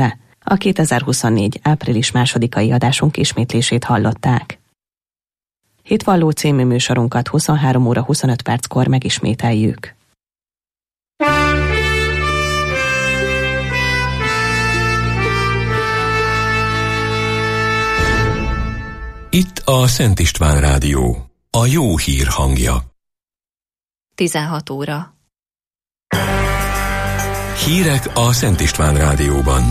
szerkesztette. A 2024. április 2-ai adásunk ismétlését hallották. Hitvalló című műsorunkat 23 óra 25 perckor megismételjük. Itt a Szent István Rádió, a jó hír hangja. 16 óra. Hírek a Szent István Rádióban.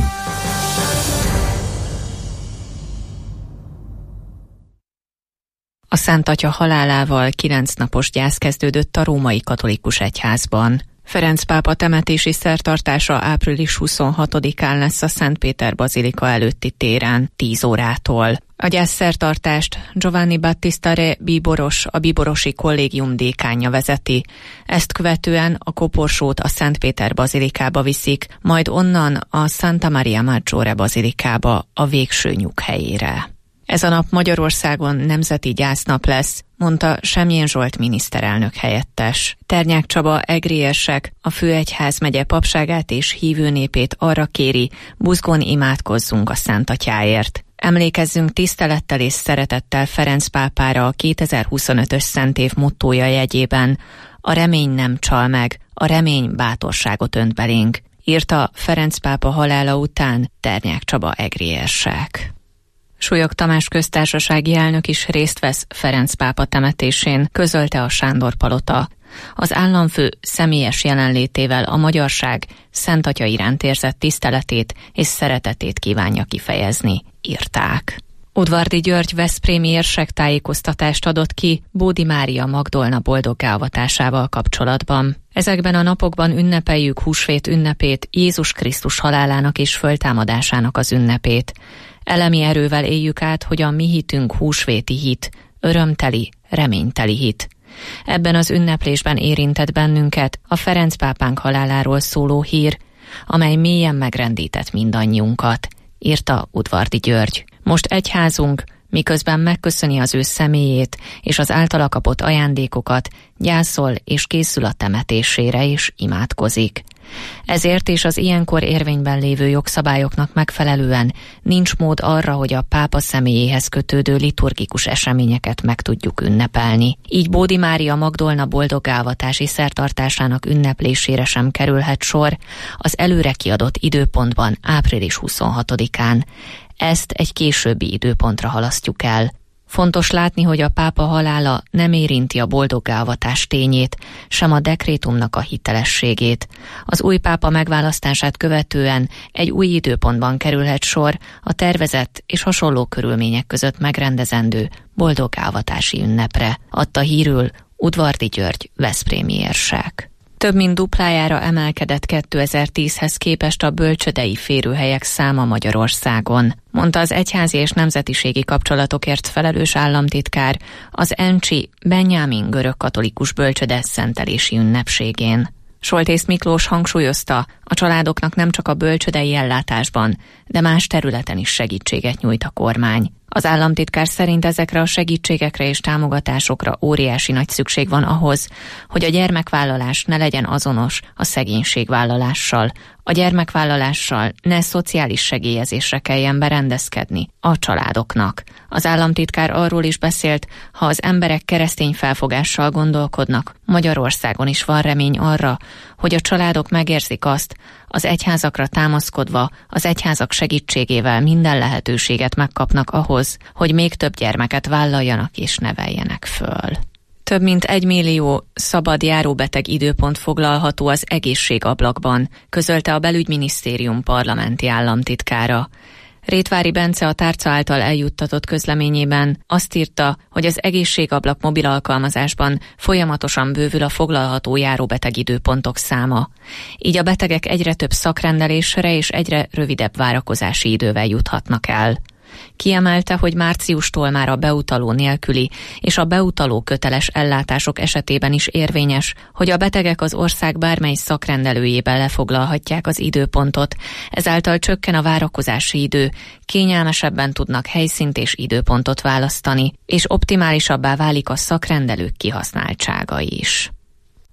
A Szent Atya halálával 9 napos gyász kezdődött a római katolikus egyházban. Ferenc pápa temetési szertartása április 26-án lesz a Szent Péter bazilika előtti téren 10 órától. A gyászszertartást Giovanni Battista Re bíboros, a bíborosi kollégium dékánja vezeti. Ezt követően a koporsót a Szent Péter bazilikába viszik, majd onnan a Santa Maria Maggiore bazilikába, a végső nyughelyére. Ez a nap Magyarországon nemzeti gyásznap lesz, mondta Semjén Zsolt miniszterelnök helyettes. Ternyák Csaba egriérsek a Főegyházmegye papságát és hívő népét arra kéri, buzgón imádkozzunk a Szent Atyáért. Emlékezzünk tisztelettel és szeretettel Ferenc pápára a 2025-ös szentév mottója jegyében: a remény nem csal meg, a remény bátorságot önt belénk, írta Ferenc pápa halála után Ternyák Csaba egriérsek. Súlyog Tamás köztársasági elnök is részt vesz Ferenc pápa temetésén, közölte a Sándor Palota. Az államfő személyes jelenlétével a magyarság Szent Atya iránt érzett tiszteletét és szeretetét kívánja kifejezni, írták. Udvardi György veszprémi érsek tájékoztatást adott ki Bódi Mária Magdolna boldoggá avatásával kapcsolatban. Ezekben a napokban ünnepeljük húsvét ünnepét, Jézus Krisztus halálának és föltámadásának az ünnepét. Elemi erővel éljük át, hogy a mi hitünk húsvéti hit, örömteli, reményteli hit. Ebben az ünneplésben érintett bennünket a Ferenc pápánk haláláról szóló hír, amely mélyen megrendített mindannyiunkat, írta Udvardi György. Most egyházunk, miközben megköszöni az ő személyét és az általa kapott ajándékokat, gyászol és készül a temetésére és imádkozik. Ezért és az ilyenkor érvényben lévő jogszabályoknak megfelelően nincs mód arra, hogy a pápa személyéhez kötődő liturgikus eseményeket meg tudjuk ünnepelni. Így Bódi Mária Magdolna boldoggávatási szertartásának ünneplésére sem kerülhet sor az előre kiadott időpontban, április 26-án. Ezt egy későbbi időpontra halasztjuk el. Fontos látni, hogy a pápa halála nem érinti a boldoggávatás tényét, sem a dekrétumnak a hitelességét. Az új pápa megválasztását követően egy új időpontban kerülhet sor a tervezett és hasonló körülmények között megrendezendő boldoggávatási ünnepre, adta hírül Udvardi György veszprémi érsek. Több mint duplájára emelkedett 2010-hez képest a bölcsődei férőhelyek száma Magyarországon, mondta az egyházi és nemzetiségi kapcsolatokért felelős államtitkár az Encsi Benjamin görögkatolikus bölcsöde szentelési ünnepségén. Soltész Miklós hangsúlyozta, a családoknak nem csak a bölcsődei ellátásban, de más területen is segítséget nyújt a kormány. Az államtitkár szerint ezekre a segítségekre és támogatásokra óriási nagy szükség van ahhoz, hogy a gyermekvállalás ne legyen azonos a szegénységvállalással, a gyermekvállalással ne szociális segélyezésre kelljen berendezkedni a családoknak. Az államtitkár arról is beszélt, ha az emberek keresztény felfogással gondolkodnak, Magyarországon is van remény arra, hogy a családok megérzik azt, az egyházakra támaszkodva, az egyházak segítségével minden lehetőséget megkapnak ahhoz, hogy még több gyermeket vállaljanak és neveljenek föl. Több mint 1 millió szabad járóbeteg időpont foglalható az egészségablakban, közölte a Belügyminisztérium parlamenti államtitkára. Rétvári Bence a tárca által eljuttatott közleményében azt írta, hogy az egészségablak mobil alkalmazásban folyamatosan bővül a foglalható járóbeteg időpontok száma. Így a betegek egyre több szakrendelésre és egyre rövidebb várakozási idővel juthatnak el. Kiemelte, hogy márciustól már a beutaló nélküli és a beutaló köteles ellátások esetében is érvényes, hogy a betegek az ország bármely szakrendelőjében lefoglalhatják az időpontot, ezáltal csökken a várakozási idő, kényelmesebben tudnak helyszínt és időpontot választani, és optimálisabbá válik a szakrendelők kihasználtsága is.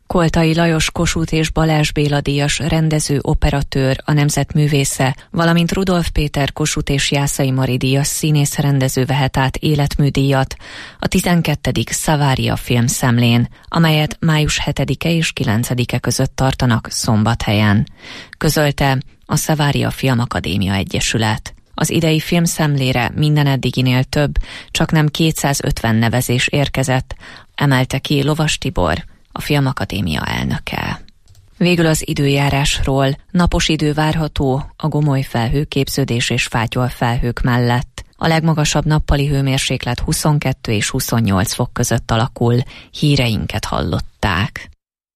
Koltai Lajos Kossuth és Balázs Béla díjas rendező, operatőr, a nemzetművésze, valamint Rudolf Péter Kossuth és Jászai Mari díjas színész-rendező vehet át életműdíjat a 12. Savaria filmszemlén, amelyet május 7-e és 9-e között tartanak Szombathelyen. Közölte a Savaria Filmakadémia Egyesület. Az idei filmszemlére minden eddiginél több, csaknem 250 nevezés érkezett, emelte ki Lovas Tibor, a Filmakadémia elnöke. Végül az időjárásról. Napos idő várható a gomoly felhőképződés és fátyol felhők mellett. A legmagasabb nappali hőmérséklet 22 és 28 fok között alakul. Híreinket hallották.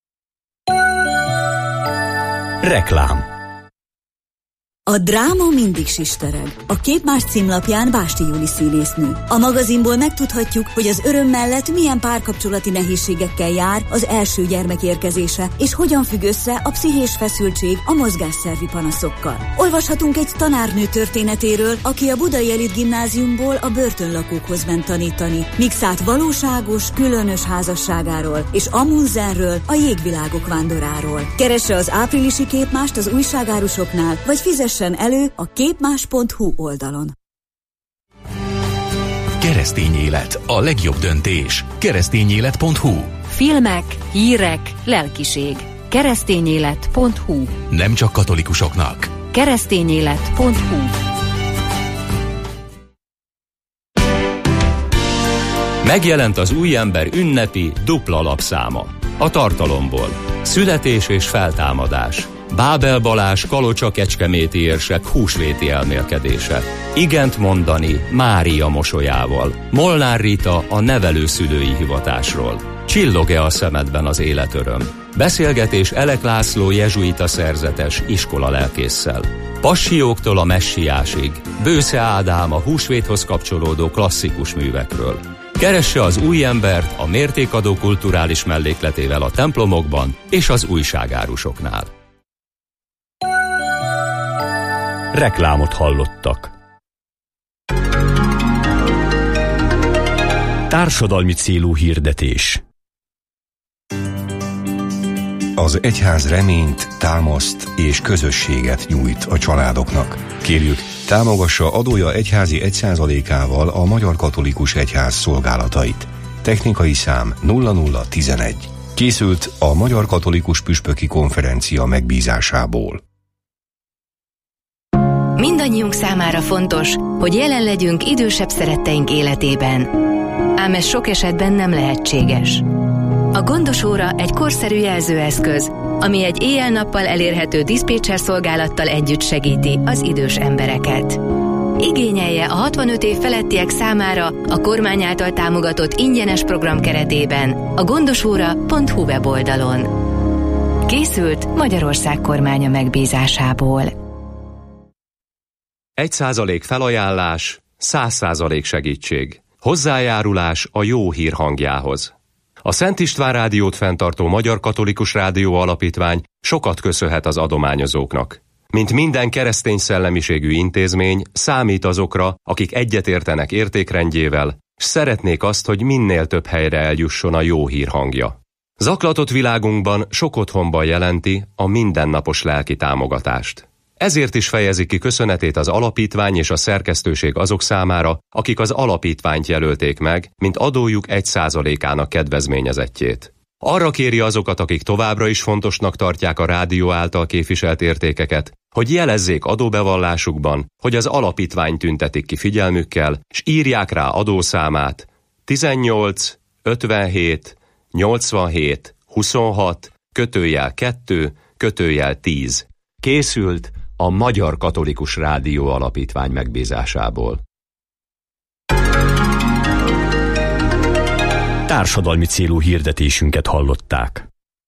Reklám. A dráma mindig sistereg. A Képmás címlapján Básti Júli színésznő. A magazinból megtudhatjuk, hogy az öröm mellett milyen párkapcsolati nehézségekkel jár az első gyermek érkezése, és hogyan függ össze a pszichés feszültség a mozgásszervi panaszokkal. Olvashatunk egy tanárnő történetéről, aki a Budai Elit Gimnáziumból a börtönlakókhoz ment tanítani, míg szállt valóságos, különös házasságáról, és Amundsenről, a jégvilágok vándoráról. Keresse az áprilisi Képmást az újságárusoknál, vagy fizessen elő a képmás.hu oldalon. Keresztény élet, a legjobb döntés. Keresztényélet.hu. Filmek, hírek, lelkiség. Keresztényélet.hu. Nem csak katolikusoknak. Keresztényélet.hu. Megjelent az új ember ünnepi dupla lapszáma. A tartalomból: születés és feltámadás, Bábel Balázs Kalocsa-Kecskeméti érsek húsvéti elmélkedése, igent mondani Mária mosolyával, Molnár Rita a nevelőszülői hivatásról, csillog-e a szemedben az életöröm, beszélgetés Elek László jezsuita szerzetes iskolalelkésszel, Passióktól a messiásig, Bősze Ádám a húsvéthoz kapcsolódó klasszikus művekről. Keresse az új embert a mértékadó kulturális mellékletével a templomokban és az újságárusoknál. Reklámot hallottak. Társadalmi célú hirdetés. Az egyház reményt, támaszt és közösséget nyújt a családoknak. Kérjük, támogassa adója egyházi 1%-ával a Magyar Katolikus Egyház szolgálatait. Technikai szám 0011. Készült a Magyar Katolikus Püspöki Konferencia megbízásából. Mindannyiunk számára fontos, hogy jelen legyünk idősebb szeretteink életében. Ám ez sok esetben nem lehetséges. A Gondos óra egy korszerű jelzőeszköz, ami egy éjjel-nappal elérhető diszpécser szolgálattal együtt segíti az idős embereket. Igényelje a 65 év felettiek számára a kormány által támogatott ingyenes program keretében a gondosóra.hu weboldalon. Készült Magyarország kormánya megbízásából. 1% felajánlás, 100% segítség. Hozzájárulás a jó hír hangjához. A Szent István Rádiót fenntartó Magyar Katolikus Rádió Alapítvány sokat köszönhet az adományozóknak. Mint minden keresztény szellemiségű intézmény, számít azokra, akik egyetértenek értékrendjével, s szeretnék azt, hogy minél több helyre eljusson a jó hír hangja. Zaklatott világunkban sok otthonban jelenti a mindennapos lelki támogatást. Ezért is fejezi ki köszönetét az alapítvány és a szerkesztőség azok számára, akik az alapítványt jelölték meg, mint adójuk 1%-ának kedvezményezettjét. Arra kéri azokat, akik továbbra is fontosnak tartják a rádió által képviselt értékeket, hogy jelezzék adóbevallásukban, hogy az alapítvány tüntetik ki figyelmükkel, s írják rá adószámát 18 57 87 26 /2 /10. Készült a Magyar Katolikus Rádió Alapítvány megbízásából. Társadalmi célú hirdetésünket hallották.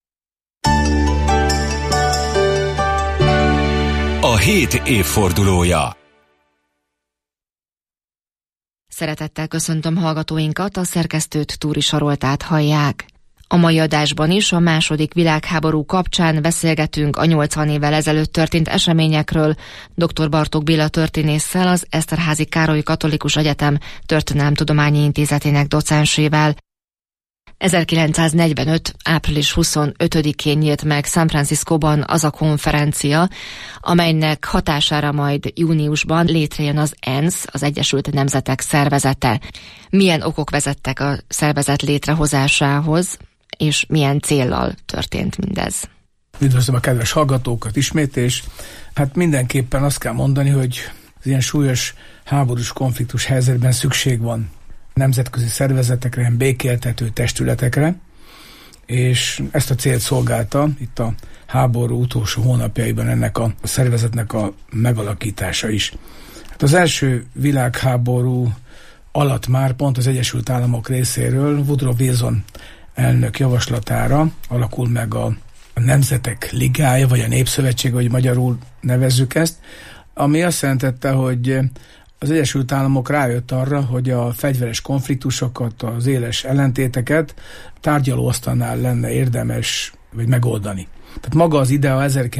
A hét évfordulója. Szeretettel köszöntöm hallgatóinkat, a szerkesztőt, Túri Saroltát hallják. A mai adásban is a II. Világháború kapcsán beszélgetünk a 80 évvel ezelőtt történt eseményekről dr. Bartók Béla történésszel, az Eszterházy Károly Katolikus Egyetem Történelemtudományi Intézetének docensével. 1945. április 25-én nyílt meg San Franciscóban az a konferencia, amelynek hatására majd júniusban létrejön az ENSZ, az Egyesült Nemzetek Szervezete. Milyen okok vezettek a szervezet létrehozásához, és milyen céllal történt mindez? Üdvözlöm a kedves hallgatókat ismét, és hát mindenképpen azt kell mondani, hogy az ilyen súlyos háborús konfliktus helyzetben szükség van nemzetközi szervezetekre, békéltető testületekre, és ezt a célt szolgálta itt a háború utolsó hónapjaiban ennek a szervezetnek a megalakítása is. Hát az első világháború alatt már pont az Egyesült Államok részéről Woodrow Wilson elnök javaslatára alakul meg a Nemzetek Ligája, vagy a Népszövetség, hogy magyarul nevezzük ezt, ami azt jelentette, hogy az Egyesült Államok rájött arra, hogy a fegyveres konfliktusokat, az éles ellentéteket tárgyalóasztalnál lenne érdemes vagy megoldani. Tehát maga az idea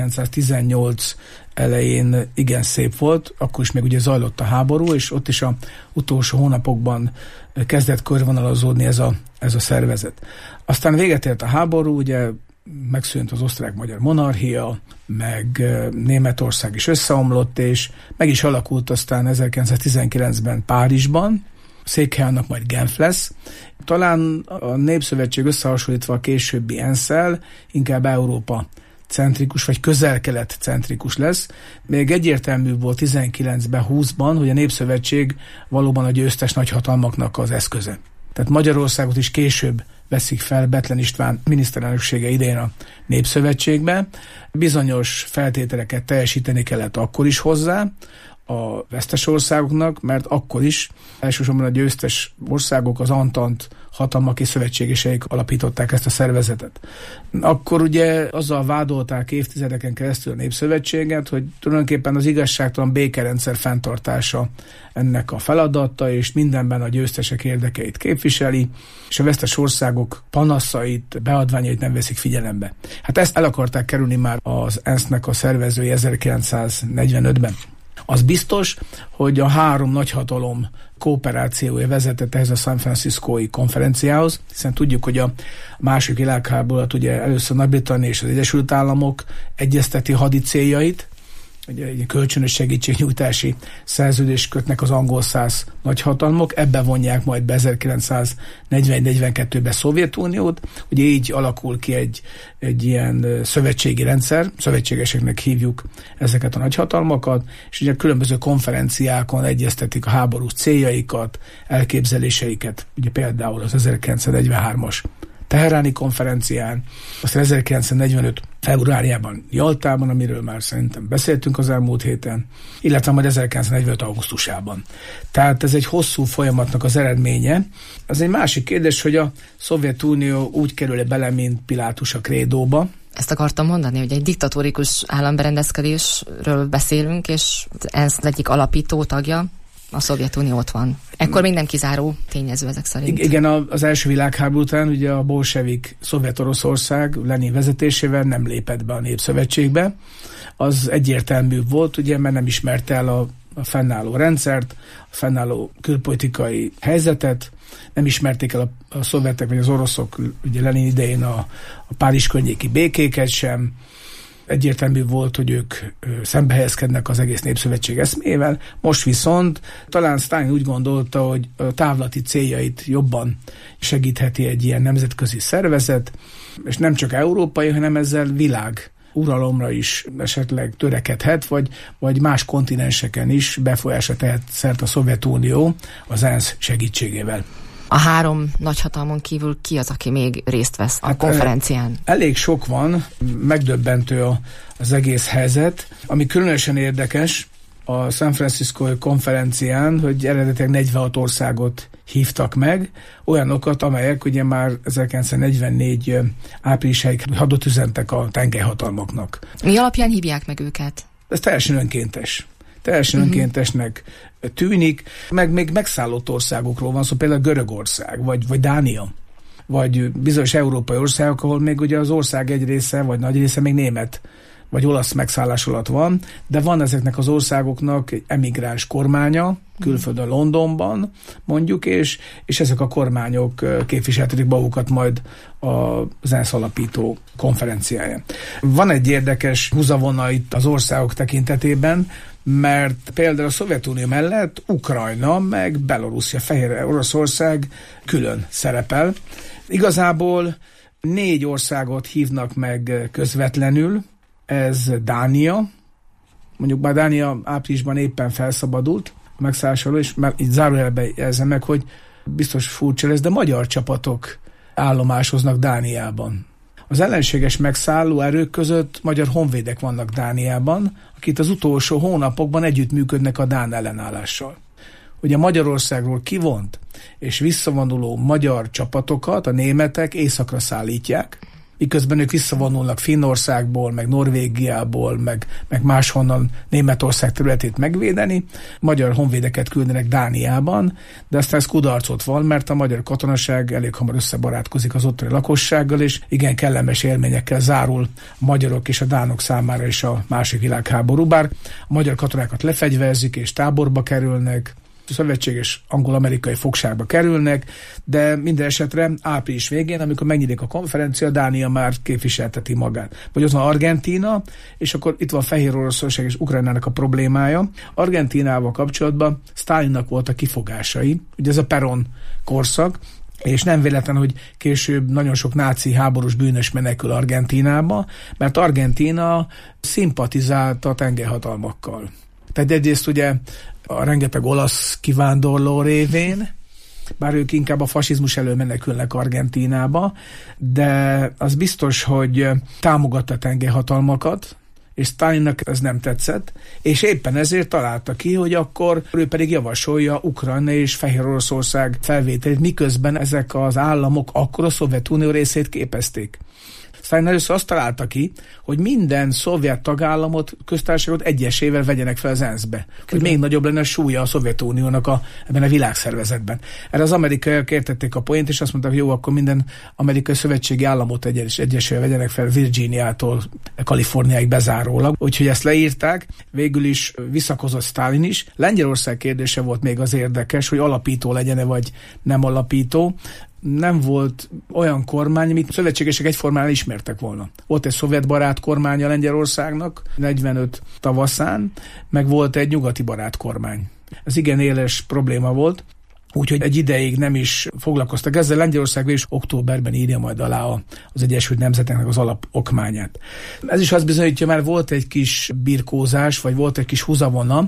1918 elején igen szép volt, akkor is még ugye zajlott a háború, és ott is az utolsó hónapokban kezdett körvonalazódni ez a szervezet. Aztán véget ért a háború, ugye megszűnt az osztrák-magyar monarchia, meg Németország is összeomlott, és meg is alakult aztán 1919-ben Párizsban, székhelye majd Genf lesz. Talán a Népszövetség összehasonlítva a későbbi ENSZ-szel inkább Európa centrikus, vagy közel-kelet centrikus lesz. Még egyértelmű volt 19-ben, 20-ban, hogy a Népszövetség valóban a győztes nagyhatalmaknak az eszköze. Tehát Magyarországot is később veszik fel Bethlen István miniszterelnöksége idején a Népszövetségbe. Bizonyos feltételeket teljesíteni kellett akkor is hozzá a vesztes országoknak, mert akkor is elsősorban a győztes országok, az Antant hatalmak és szövetségeseik alapították ezt a szervezetet. Akkor ugye azzal vádolták évtizedeken keresztül a Népszövetséget, hogy tulajdonképpen az igazságtalan békerendszer fenntartása ennek a feladata, és mindenben a győztesek érdekeit képviseli, és a vesztes országok panaszait, beadványait nem veszik figyelembe. Hát ezt el akarták kerülni már az ENSZ-nek a szervezői 1945-ben. Az biztos, hogy a három nagyhatalom kooperációja vezetett ehhez a San Franciscói konferenciához, hiszen tudjuk, hogy a második világháborút ugye először Nagy-Britannia és az Egyesült Államok egyezteti hadi céljait, egy kölcsönös segítségnyújtási szerződést kötnek az angol-szász nagyhatalmok, ebbe vonják majd be 1941-42-ben Szovjetuniót, ugye így alakul ki egy ilyen szövetségi rendszer, szövetségeseknek hívjuk ezeket a nagyhatalmakat, és ugye különböző konferenciákon egyeztetik a háborús céljaikat, elképzeléseiket, ugye például az 1943-as Teheráni konferencián, aztán 1945 februárjában Jaltában, amiről már szerintem beszéltünk az elmúlt héten, illetve majd 1945 augusztusában. Tehát ez egy hosszú folyamatnak az eredménye. Az egy másik kérdés, hogy a Szovjetunió úgy kerül bele, mint Pilátus a krédóba. Ezt akartam mondani, hogy egy diktatórikus államberendezkedésről beszélünk, és ez egyik alapító tagja, a Szovjetunió ott van. Ekkor még nem kizáró tényező ezek szerint. Igen, az első világháború után ugye a bolsevik Szovjet-Oroszország Lenin vezetésével nem lépett be a Népszövetségbe. Az egyértelmű volt, ugye, mert nem ismerte el a fennálló rendszert, a fennálló külpolitikai helyzetet, nem ismerték el a szovjetek vagy az oroszok ugye Lenin idején a Párizs környéki békéket sem. Egyértelmű volt, hogy ők szembehelyezkednek az egész Népszövetség eszmével. Most viszont talán Sztálin úgy gondolta, hogy a távlati céljait jobban segítheti egy ilyen nemzetközi szervezet, és nem csak európai, hanem ezzel világ uralomra is esetleg törekedhet, vagy más kontinenseken is befolyásra tehet szert a Szovjetunió az ENSZ segítségével. A három nagyhatalmon kívül ki az, aki még részt vesz a konferencián? Elég sok van, megdöbbentő az egész helyzet. Ami különösen érdekes a San Franciscói konferencián, hogy eredetileg 46 országot hívtak meg, olyanokat, amelyek ugye már 1944 áprilisáig hadot üzentek a tengelyhatalmaknak. Mi alapján hívják meg őket? Ez teljesen önkéntes. Teljesen önkéntesnek tűnik, meg még megszállott országokról van szó, például Görögország, vagy Dánia, vagy bizonyos európai országok, ahol még ugye az ország egy része, vagy nagy része még német, vagy olasz megszállás alatt van, de van ezeknek az országoknak egy emigráns kormánya, külföldön, Londonban mondjuk, és ezek a kormányok képviseltetik magukat majd az ENSZ alapító konferenciáján. Van egy érdekes húzavona itt az országok tekintetében, mert például a Szovjetunió mellett Ukrajna, meg Belorusszia, Fehér Oroszország külön szerepel. Igazából 4 országot hívnak meg közvetlenül, ez Dánia, mondjuk már Dánia áprilisban éppen felszabadult a megszállásról, és már így zárójelbe jelzem meg, hogy biztos furcsa lesz, de magyar csapatok állomásoznak Dániában. Az ellenséges megszálló erők között magyar honvédek vannak Dániában, akik az utolsó hónapokban együttműködnek a dán ellenállással. Ugye Magyarországról kivont és visszavonuló magyar csapatokat a németek északra szállítják, miközben ők visszavonulnak Finnországból, meg Norvégiából, meg máshonnan Németország területét megvédeni. Magyar honvédeket küldenek Dániában, de aztán ez kudarcot van, mert a magyar katonaság elég hamar összebarátkozik az ottani lakossággal, és igen kellemes élményekkel zárul a magyarok és a dánok számára is a második világháború. Bár a magyar katonákat lefegyverzik és táborba kerülnek, szövetséges angol-amerikai fogságba kerülnek, de minden esetre április végén, amikor megnyílik a konferencia, Dánia már képviselteti magát. Vagy ott van Argentína, és akkor itt van Fehér Oroszország és Ukrajnának a problémája. Argentínával kapcsolatban Sztálinnak voltak kifogásai, ugye ez a Perón korszak, és nem véletlen, hogy később nagyon sok náci háborús bűnös menekül Argentínába, mert Argentína szimpatizált a tengerhatalmakkal. Tehát egyrészt ugye a rengeteg olasz kivándorló révén, bár ők inkább a fasizmus elől menekülnek Argentínába, de az biztos, hogy támogatta a tengerhatalmakat, és Sztálinnak ez nem tetszett, és éppen ezért találta ki, hogy akkor ő pedig javasolja Ukrajna és Fehér Oroszország felvételét, miközben ezek az államok akkor a Szovjetunió részét képezték. Sztájn először azt találta ki, hogy minden szovjet tagállamot, köztársaságot egyesével vegyenek fel az ENSZ-be. Hogy még nagyobb lenne a súlya a Szovjetuniónak ebben a világszervezetben. Erre az amerikaiak értették a poént, és azt mondták, hogy jó, akkor minden amerikai szövetségi államot egyesével vegyenek fel Virginiától Kaliforniáig bezárólag. Úgyhogy ezt leírták, végül is visszakozott Sztálin is. Lengyelország kérdése volt még az érdekes, hogy alapító legyen-e vagy nem alapító. Nem volt olyan kormány, amit szövetségesek egyformán ismertek volna. Volt egy szovjet barát kormánya Lengyelországnak 45 tavaszán, meg volt egy nyugati barát kormány. Ez igen éles probléma volt, úgyhogy egy ideig nem is foglalkoztak ezzel. Lengyelország is októberben írja majd alá az Egyesült Nemzeteknek az alapokmányát. Ez is azt bizonyítja, már volt egy kis birkózás, vagy volt egy kis húzavona,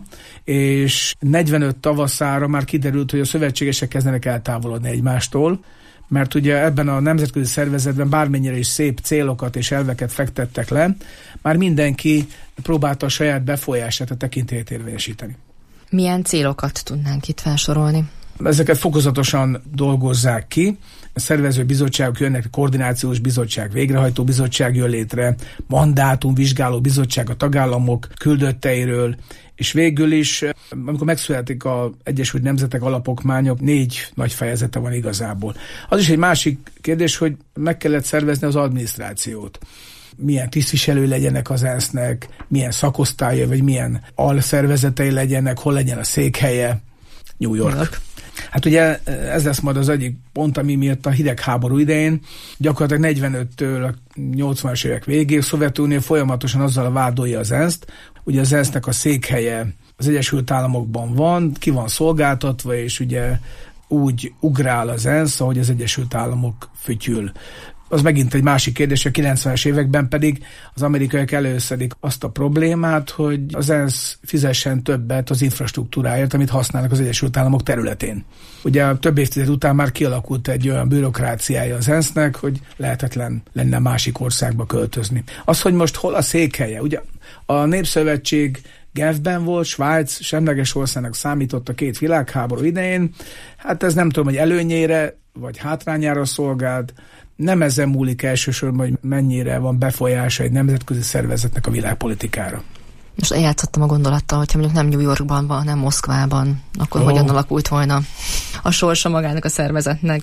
és 45 tavaszára már kiderült, hogy a szövetségesek kezdenek eltávolodni egymástól, mert ugye ebben a nemzetközi szervezetben bármennyire is szép célokat és elveket fektettek le, már mindenki próbálta a saját befolyását, a tekintélyét érvényesíteni. Milyen célokat tudnánk itt felsorolni? Ezeket fokozatosan dolgozzák ki. A szervező bizottságok jönnek, koordinációs bizottság, végrehajtó bizottság jön létre, mandátum, vizsgáló bizottság a tagállamok küldötteiről, és végül is, amikor megszületik az Egyesült Nemzetek alapokmánya, 4 nagy fejezete van igazából. Az is egy másik kérdés, hogy meg kellett szervezni az adminisztrációt. Milyen tisztviselő legyenek az ENSZ-nek, milyen szakosztálya, vagy milyen alszervezetei legyenek, hol legyen a székhelye. New York. Hát ugye ez lesz majd az egyik pont, ami miatt a hidegháború idején, gyakorlatilag 45-től a 80-as évek végéig Szovjetunió folyamatosan azzal vádolja az ENSZ-t, ugye az ENSZ-nek a székhelye az Egyesült Államokban van, ki van szolgáltatva, és ugye úgy ugrál az ENSZ, ahogy az Egyesült Államok fütyül. Az megint egy másik kérdés, a 90-es években pedig az amerikaiak előszedik azt a problémát, hogy az ENSZ fizessen többet az infrastruktúráért, amit használnak az Egyesült Államok területén. Ugye több évtized után már kialakult egy olyan bürokráciája az ENSZ-nek, hogy lehetetlen lenne másik országba költözni. Az, hogy most hol a székhelye, ugye a Népszövetség Genfben volt, Svájc semleges országnak számított a 2 világháború idején, hát ez nem tudom, hogy előnyére vagy hátrányára szolgált. Nem ezen múlik elsősorban, hogy mennyire van befolyása egy nemzetközi szervezetnek a világpolitikára. Most eljátszottam a gondolattal, hogyha mondjuk nem New Yorkban van, nem Moszkvában, akkor hogyan alakult volna a sorsa magának a szervezetnek?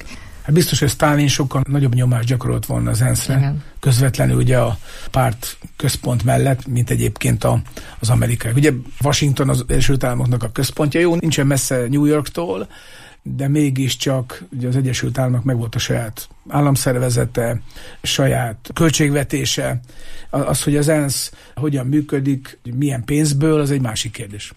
Hát biztos, hogy Sztálin sokkal nagyobb nyomást gyakorolt volna az ENSZ-re, közvetlenül ugye a párt központ mellett, mint egyébként az amerikai. Ugye Washington az Egyesült Államoknak a központja, jó, nincsen messze New Yorktól, de mégiscsak ugye az Egyesült Államok meg volt a saját államszervezete, saját költségvetése. Az, hogy az ENSZ hogyan működik, milyen pénzből, az egy másik kérdés.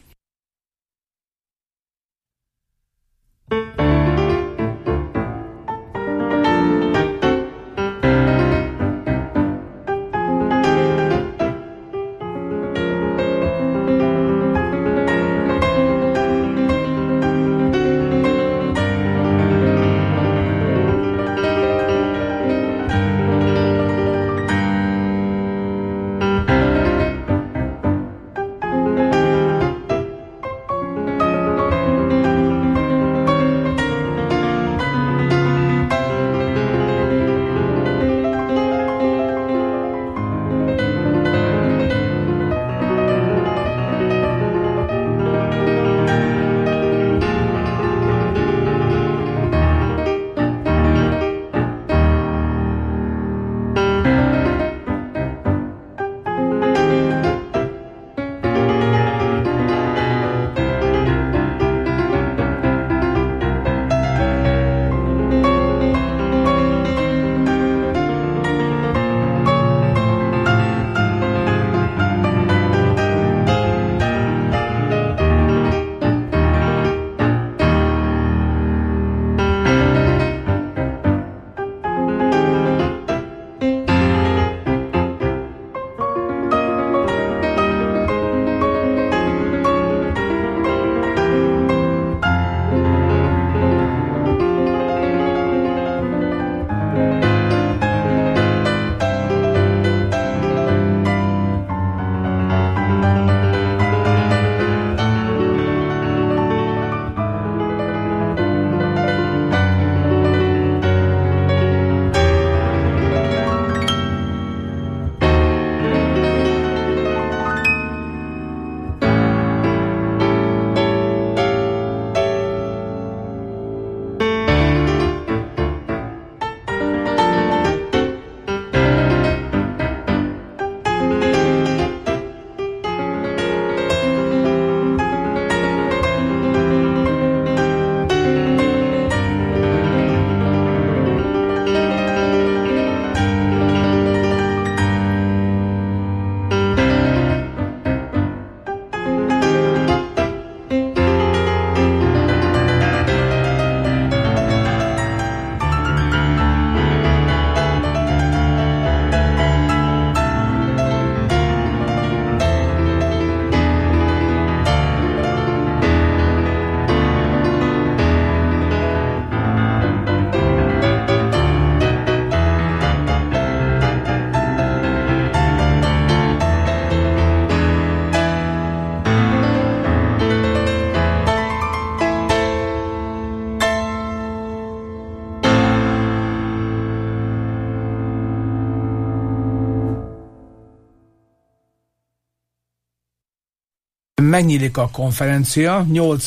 Megnyílik a konferencia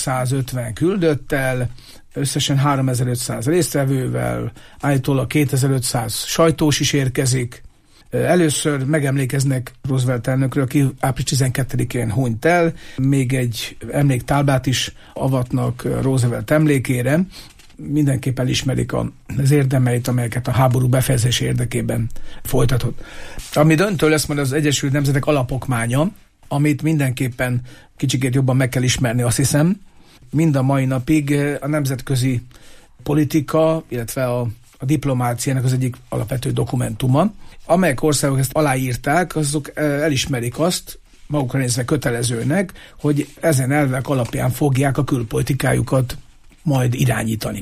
850 küldöttel, összesen 3500 résztvevővel, állítólag 2500 sajtós is érkezik. Először megemlékeznek Roosevelt elnökről, aki április 12-én hunyt el, még egy emléktáblát is avatnak Roosevelt emlékére. Mindenképp elismerik az érdemeit, amelyeket a háború befejezése érdekében folytatott. Ami döntő lesz majd az Egyesült Nemzetek alapokmánya, amit mindenképpen kicsikét jobban meg kell ismerni, azt hiszem. Mind a mai napig a nemzetközi politika, illetve a diplomáciának az egyik alapvető dokumentuma. Amelyek országok ezt aláírták, azok elismerik azt, magukra nézve kötelezőnek, hogy ezen elvek alapján fogják a külpolitikájukat majd irányítani.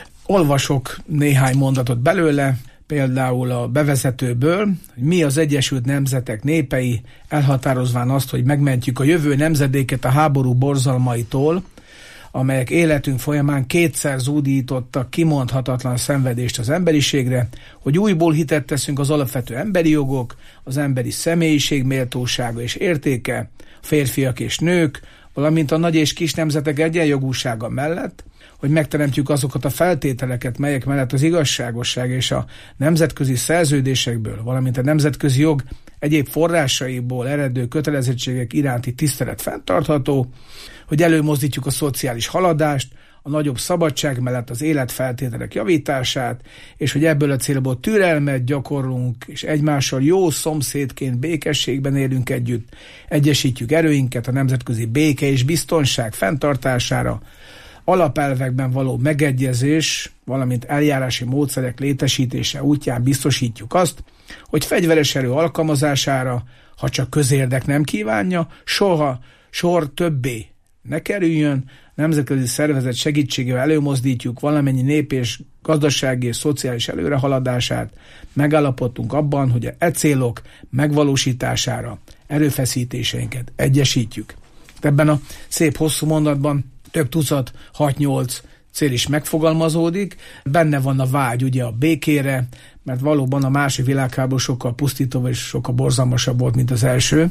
Olvasok néhány mondatot belőle, például a bevezetőből, hogy mi az Egyesült Nemzetek népei, elhatározván azt, hogy megmentjük a jövő nemzedéket a háború borzalmaitól, amelyek életünk folyamán kétszer zúdítottak kimondhatatlan szenvedést az emberiségre, hogy újból hitet teszünk az alapvető emberi jogok, az emberi személyiség méltósága és értéke, férfiak és nők, valamint a nagy és kis nemzetek egyenjogúsága mellett, hogy megteremtjük azokat a feltételeket, melyek mellett az igazságosság és a nemzetközi szerződésekből, valamint a nemzetközi jog egyéb forrásaiból eredő kötelezettségek iránti tisztelet fenntartható, hogy előmozdítjuk a szociális haladást, a nagyobb szabadság mellett az életfeltételek javítását, és hogy ebből a célból türelmet gyakorlunk, és egymással jó szomszédként békességben élünk együtt, egyesítjük erőinket a nemzetközi béke és biztonság fenntartására, alapelvekben való megegyezés, valamint eljárási módszerek létesítése útján biztosítjuk azt, hogy fegyveres erő alkalmazására, ha csak közérdek nem kívánja, soha sor többé ne kerüljön, nemzetközi szervezet segítségével előmozdítjuk valamennyi nép és gazdasági és szociális előrehaladását, megállapodtunk abban, hogy e célok megvalósítására erőfeszítéseinket egyesítjük. Ebben a szép hosszú mondatban több tucat, 6-8 cél is megfogalmazódik, benne van a vágy ugye a békére, mert valóban a második világháború sokkal pusztítóbb és sokkal borzalmasabb volt, mint az első,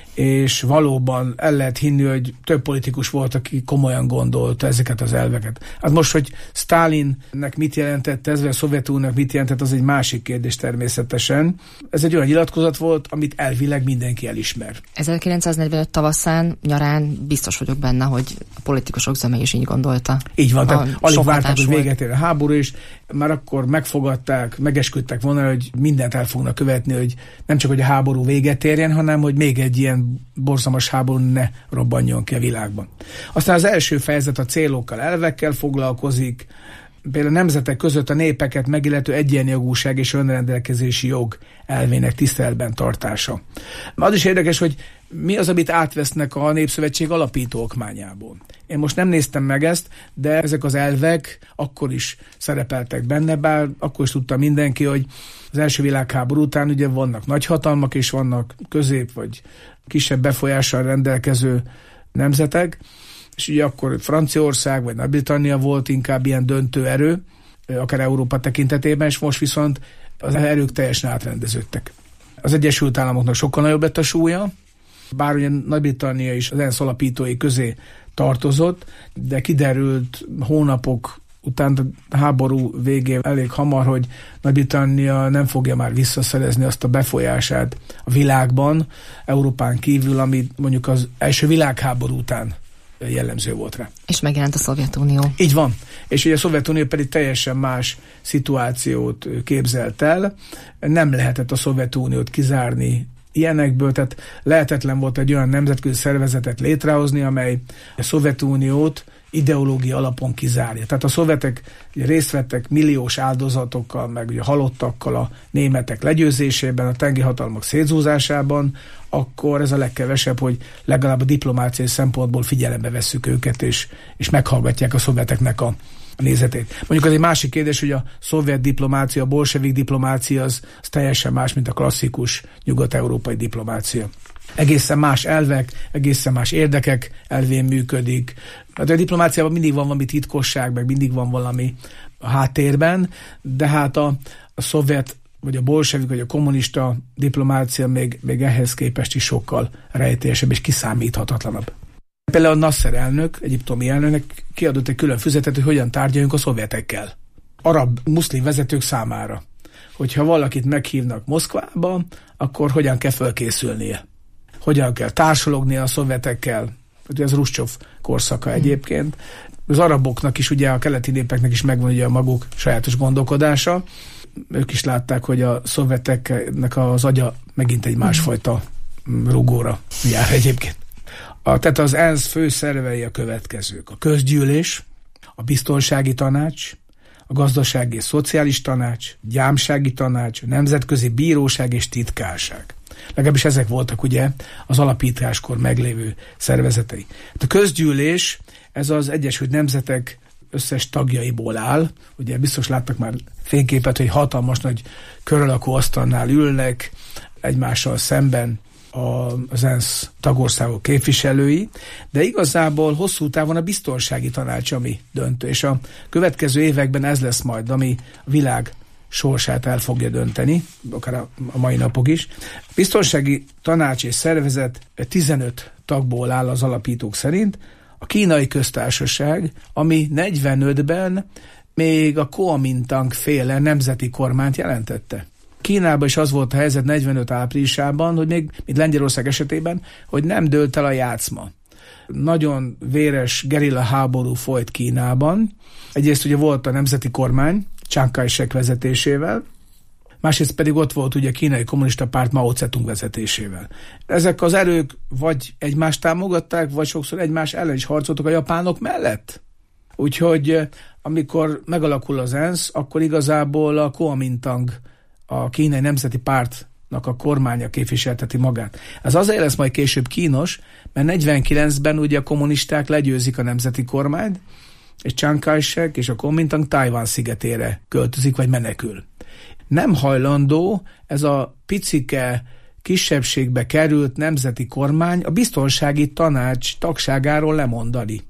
és valóban el lehet hinni, hogy több politikus volt, aki komolyan gondolta ezeket az elveket. Hát most, hogy Sztálinnek mit jelentett ez, vagy a Szovjetuniónak mit jelentett, az egy másik kérdés természetesen. Ez egy olyan nyilatkozat volt, amit elvileg mindenki elismer. 1945 tavaszán, nyarán biztos vagyok benne, hogy a politikusok zöme is így gondolta. Így van, tehát alig várták, hogy véget ér a háború, és már akkor megfogadták, megesküdtek volna, hogy mindent el fognak követni, hogy nem csak, hogy a háború véget érjen, hanem, hogy még egy ilyen borzalmas háború ne robbanjon ki a világban. Aztán az első fejezet a célokkal, elvekkel foglalkozik, például a nemzetek között a népeket megillető egyenjogúság és önrendelkezési jog elvének tiszteletben tartása. Az is érdekes, hogy mi az, amit átvesznek a Népszövetség alapító okmányából. Én most nem néztem meg ezt, de ezek az elvek akkor is szerepeltek benne, bár akkor is tudta mindenki, hogy az első világháború után ugye vannak nagyhatalmak, és vannak közép vagy kisebb befolyással rendelkező nemzetek, és ugye akkor Franciaország vagy Nagy-Britannia volt inkább ilyen döntő erő, akár Európa tekintetében, és most viszont az erők teljesen átrendeződtek. Az Egyesült Államoknak sokkal nagyobb lett a súlya, bár ugye Nagy-Britannia is az ENSZ alapítói közé tartozott, de kiderült hónapok után a háború végén elég hamar, hogy Nagy-Britannia nem fogja már visszaszerezni azt a befolyását a világban, Európán kívül, ami mondjuk az első világháború után jellemző volt rá. És megjelent a Szovjetunió. Így van. És ugye a Szovjetunió pedig teljesen más szituációt képzelt el. Nem lehetett a Szovjetuniót kizárni ilyenekből, tehát lehetetlen volt egy olyan nemzetközi szervezetet létrehozni, amely a Szovjetuniót ideológia alapon kizárja. Tehát a szovjetek részt vettek milliós áldozatokkal, meg ugye halottakkal a németek legyőzésében, a tengerhatalmak szétzúzásában, akkor ez a legkevesebb, hogy legalább a diplomáciai szempontból figyelembe vesszük őket, és meghallgatják a szovjeteknek a nézetét. Mondjuk az egy másik kérdés, hogy a szovjet diplomácia, a bolsevik diplomácia az teljesen más, mint a klasszikus nyugat-európai diplomácia. Egészen más elvek, egészen más érdekek elvén működik. Hát a diplomáciában mindig van valami titkosság, meg mindig van valami a háttérben, de hát a szovjet, vagy a bolsevik, vagy a kommunista diplomácia még ehhez képest is sokkal rejtélyesebb és kiszámíthatatlanabb. Például a Nasser elnök, egyiptomi elnöknek kiadott egy külön füzetet, hogy hogyan tárgyaljunk a szovjetekkel. Arab muszlim vezetők számára. Hogyha valakit meghívnak Moszkvába, akkor hogyan kell felkészülnie. Hogyan kell társalognia a szovjetekkel. Ugye ez Hruscsov korszaka egyébként. Az araboknak is, ugye a keleti népeknek is megvan ugye a maguk sajátos gondolkodása. Ők is látták, hogy a szovjeteknek az agya megint egy másfajta rugóra jár egyébként. Tehát az ENSZ fő szervei a következők. A közgyűlés, a biztonsági tanács, a gazdasági és szociális tanács, gyámsági tanács, a nemzetközi bíróság és titkárság. Legalábbis ezek voltak ugye az alapításkor meglévő szervezetei. A közgyűlés, ez az Egyesült Nemzetek összes tagjaiból áll. Ugye biztos láttak már fényképet, hogy hatalmas nagy körülakó asztalnál ülnek egymással szemben az ENSZ tagországok képviselői, de igazából hosszú távon a biztonsági tanács, ami döntő, és a következő években ez lesz majd, ami a világ sorsát el fogja dönteni, akár a mai napok is. Biztonsági tanács és szervezet 15 tagból áll az alapítók szerint, a Kínai Köztársaság, ami 45-ben még a Kuomintang féle nemzeti kormányt jelentette. Kínában is az volt a helyzet 45 áprilisában, hogy még, mint Lengyelország esetében, hogy nem dőlt el a játszma. Nagyon véres gerilla háború folyt Kínában. Egyrészt ugye volt a nemzeti kormány, Chiang Kai-shek vezetésével, másrészt pedig ott volt ugye a Kínai Kommunista Párt Mao Tse-tung vezetésével. Ezek az erők vagy egymást támogatták, vagy sokszor egymás ellen is harcoltak a japánok mellett. Úgyhogy amikor megalakul az ENSZ, akkor igazából a Kuomintang, a Kínai Nemzeti Pártnak a kormánya képviselteti magát. Ez azért lesz majd később kínos, mert 49-ben ugye a kommunisták legyőzik a nemzeti kormányt, és Chiang Kai-shek és a Kuomintang Tajvan szigetére költözik, vagy menekül. Nem hajlandó ez a picike, kisebbségbe került nemzeti kormány a biztonsági tanács tagságáról lemondani.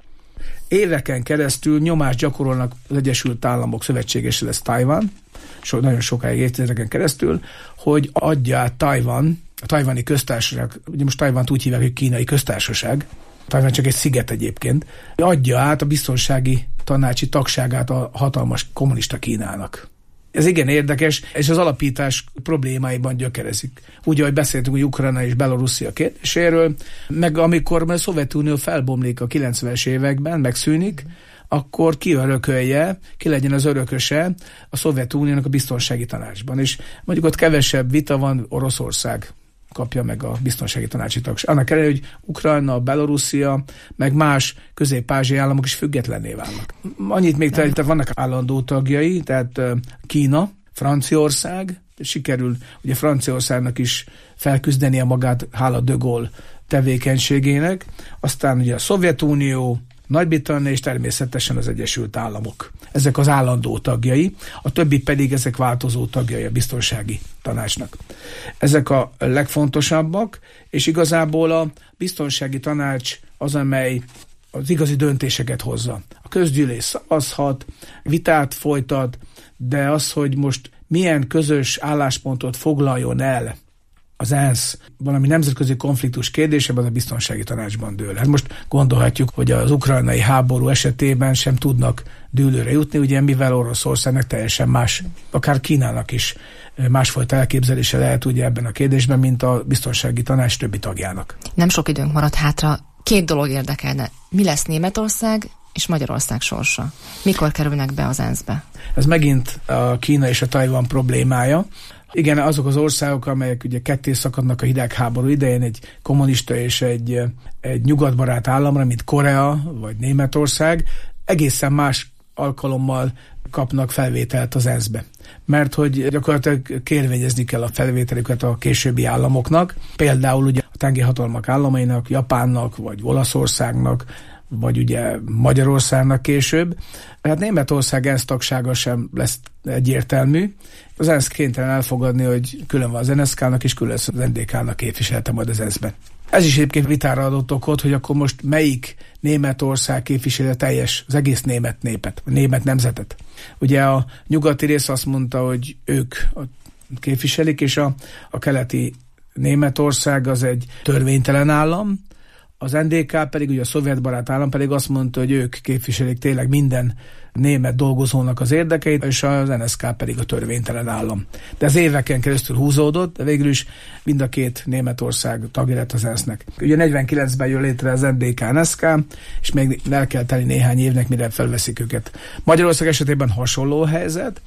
Éveken keresztül nyomást gyakorolnak az Egyesült Államok szövetségese lesz Tajvan, nagyon sokáig évtizedeken keresztül, hogy adja át Tajvan, a tajvani köztársaság, ugye most Tajvant úgy hívják, hogy Kínai Köztársaság, Tajvan csak egy sziget egyébként, adja át a biztonsági tanácsi tagságát a hatalmas kommunista Kínának. Ez igen érdekes, és az alapítás problémáiban gyökerezik. Úgy, ahogy beszéltünk, hogy Ukrajna és Belorusszia kérdéséről, meg amikor a Szovjetunió felbomlik a 90-es években, megszűnik, akkor ki örökölje, ki legyen az örököse a Szovjetuniónak a biztonsági tanácsban. És mondjuk ott kevesebb vita van, Oroszország kapja meg a biztonsági tanácsi tagságot. Annak ellenére, hogy Ukrajna, Belorusszia, meg más közép-ázsiai államok is függetlenné válnak. Annyit még tehát vannak állandó tagjai, tehát Kína, Franciaország, sikerül ugye Franciaországnak is felküzdenie magát hála de Gaulle tevékenységének, aztán ugye a Szovjetunió, Nagy-Britannia és természetesen az Egyesült Államok. Ezek az állandó tagjai, a többi pedig ezek változó tagjai a biztonsági tanácsnak. Ezek a legfontosabbak, és igazából a biztonsági tanács az, amely az igazi döntéseket hozza. A közgyűlés szavazhat, vitát folytat, de az, hogy most milyen közös álláspontot foglaljon el az ENSZ valami nemzetközi konfliktus kérdésében, az a biztonsági tanácsban dől. Hát most gondolhatjuk, hogy az ukrajnai háború esetében sem tudnak dűlőre jutni, ugye mivel Oroszországnak teljesen más, akár Kínának is másfajta elképzelése lehet ugye ebben a kérdésben, mint a biztonsági tanács többi tagjának. Nem sok időnk maradt hátra. Két dolog érdekelne. Mi lesz Németország és Magyarország sorsa? Mikor kerülnek be az ENSZ-be? Ez megint a Kína és a Tajvan problémája. Igen, azok az országok, amelyek ugye ketté szakadnak a hidegháború idején, egy kommunista és egy nyugatbarát államra, mint Korea vagy Németország, egészen más alkalommal kapnak felvételt az ENSZ-be. Mert hogy gyakorlatilag kérvényezni kell a felvételüket a későbbi államoknak, például ugye a tengerhatalmak államainak, Japánnak, vagy Olaszországnak, vagy ugye Magyarországnak később. Hát Németország ENSZ tagsága sem lesz egyértelmű. Az ENSZ kénytelen elfogadni, hogy külön van az NSZK-nak és külön az NDK-nak képviselte majd az ENSZ-ben. Ez is egyébként vitára adott okot, hogy akkor most melyik Németország képviseli az egész német népet, a német nemzetet. Ugye a nyugati rész azt mondta, hogy ők képviselik, és a keleti Németország az egy törvénytelen állam, az NDK pedig, ugye a szovjetbarát állam pedig azt mondta, hogy ők képviselik tényleg minden német dolgozónak az érdekeit, és az NSZK pedig a törvénytelen állam. De ez éveken keresztül húzódott, de végül is mind a két Németország tagja lett az ENSZ-nek. Ugye 49-ben jön létre az NDK-NSZK, és még el kell tenni néhány évnek, mire felveszik őket. Magyarország esetében hasonló helyzet.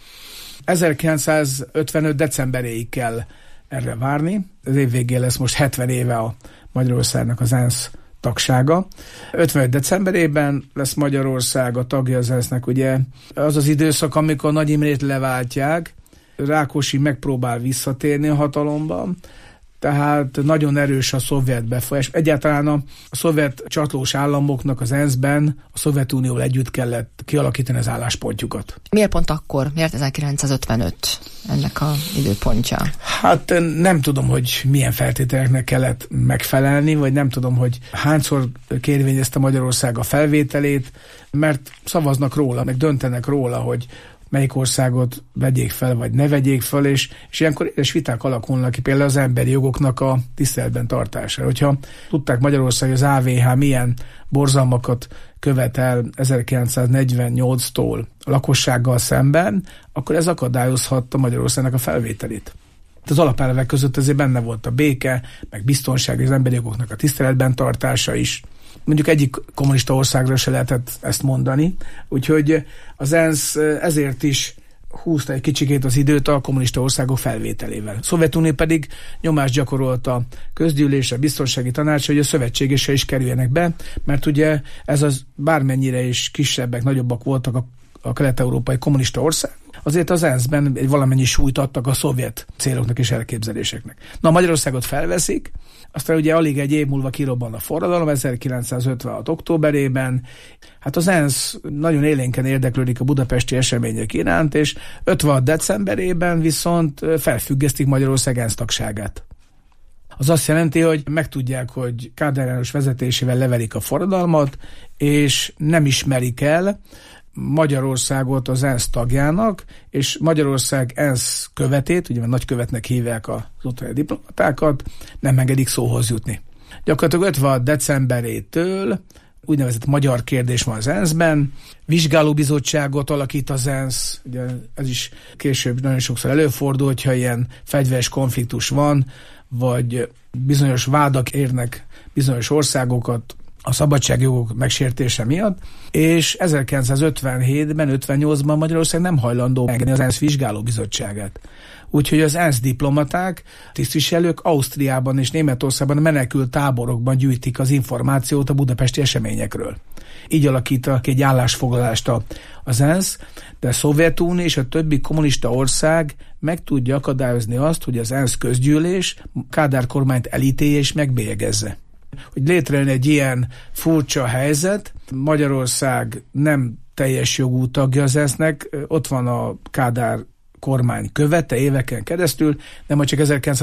1955. decemberéig kell erre várni. Az év végén lesz most 70 éve a Magyarországnak az ENSZ tagsága. 55. decemberében lesz Magyarország a tagja az ENSZ-nek, ugye az az időszak, amikor Nagy Imrét leváltják, Rákosi megpróbál visszatérni a hatalomban, tehát nagyon erős a szovjet befolyás. Egyáltalán a szovjet csatlós államoknak az ENSZ-ben a Szovjetunióval együtt kellett kialakítani az álláspontjukat. Miért pont akkor? Miért 1955 ennek a időpontja? Hát nem tudom, hogy milyen feltételeknek kellett megfelelni, vagy nem tudom, hogy hányszor kérvényezte Magyarország a felvételét, mert szavaznak róla, meg döntenek róla, hogy melyik országot vegyék fel, vagy ne vegyék fel, és ilyenkor éles viták alakulnak ki például az emberi jogoknak a tiszteletben tartására. Hogyha tudták Magyarország, hogy az AVH milyen borzalmakat követel 1948-tól a lakossággal szemben, akkor ez akadályozhatta Magyarországnak a felvételét. Az alapelvek között azért benne volt a béke, meg biztonság, és az emberi jogoknak a tiszteletben tartása is. Mondjuk egyik kommunista országra se lehetett ezt mondani, úgyhogy az ENSZ ezért is húzta egy kicsikét az időt a kommunista országok felvételével. A Szovjetunió pedig nyomást gyakorolt a közgyűlésre, biztonsági tanács, hogy a szövetségesek is kerüljenek be, mert ugye ez az bármennyire is kisebbek, nagyobbak voltak a kelet-európai kommunista ország, azért az ENSZ-ben egy valamennyi súlyt adtak a szovjet céloknak és elképzeléseknek. Na, Magyarországot felveszik, aztán ugye alig egy év múlva kirobban a forradalom, 1956. októberében. Hát az ENSZ nagyon élénken érdeklődik a budapesti események iránt, és 56. decemberében viszont felfüggesztik Magyarország ENSZ tagságát. Az azt jelenti, hogy megtudják, hogy Kádár János vezetésével levelik a forradalmat, és nem ismerik el Magyarországot az ENSZ tagjának, és Magyarország ENSZ követét, ugye nagykövetnek hívják az ottani diplomatákat, nem engedik szóhoz jutni. Gyakorlatilag 56. decemberétől úgynevezett magyar kérdés van az ENSZ-ben, vizsgálóbizottságot alakít az ENSZ, ugye ez is később nagyon sokszor előfordul, hogyha ilyen fegyveres konfliktus van, vagy bizonyos vádak érnek bizonyos országokat a szabadságjogok megsértése miatt, és 1957-ben, 58-ban Magyarország nem hajlandó engedni az ENSZ vizsgálóbizottságát. Úgyhogy az ENSZ diplomaták, tisztviselők Ausztriában és Németországban menekült táborokban gyűjtik az információt a budapesti eseményekről. Így alakítanak egy állásfoglalást az ENSZ, de a Szovjetunió és a többi kommunista ország meg tudja akadályozni azt, hogy az ENSZ közgyűlés Kádár kormányt elítélje és megbélyegezze. Hogy létrejön egy ilyen furcsa helyzet, Magyarország nem teljes jogú tagja az ENSZ-nek, ott van a Kádár kormány követe éveken keresztül, de majd csak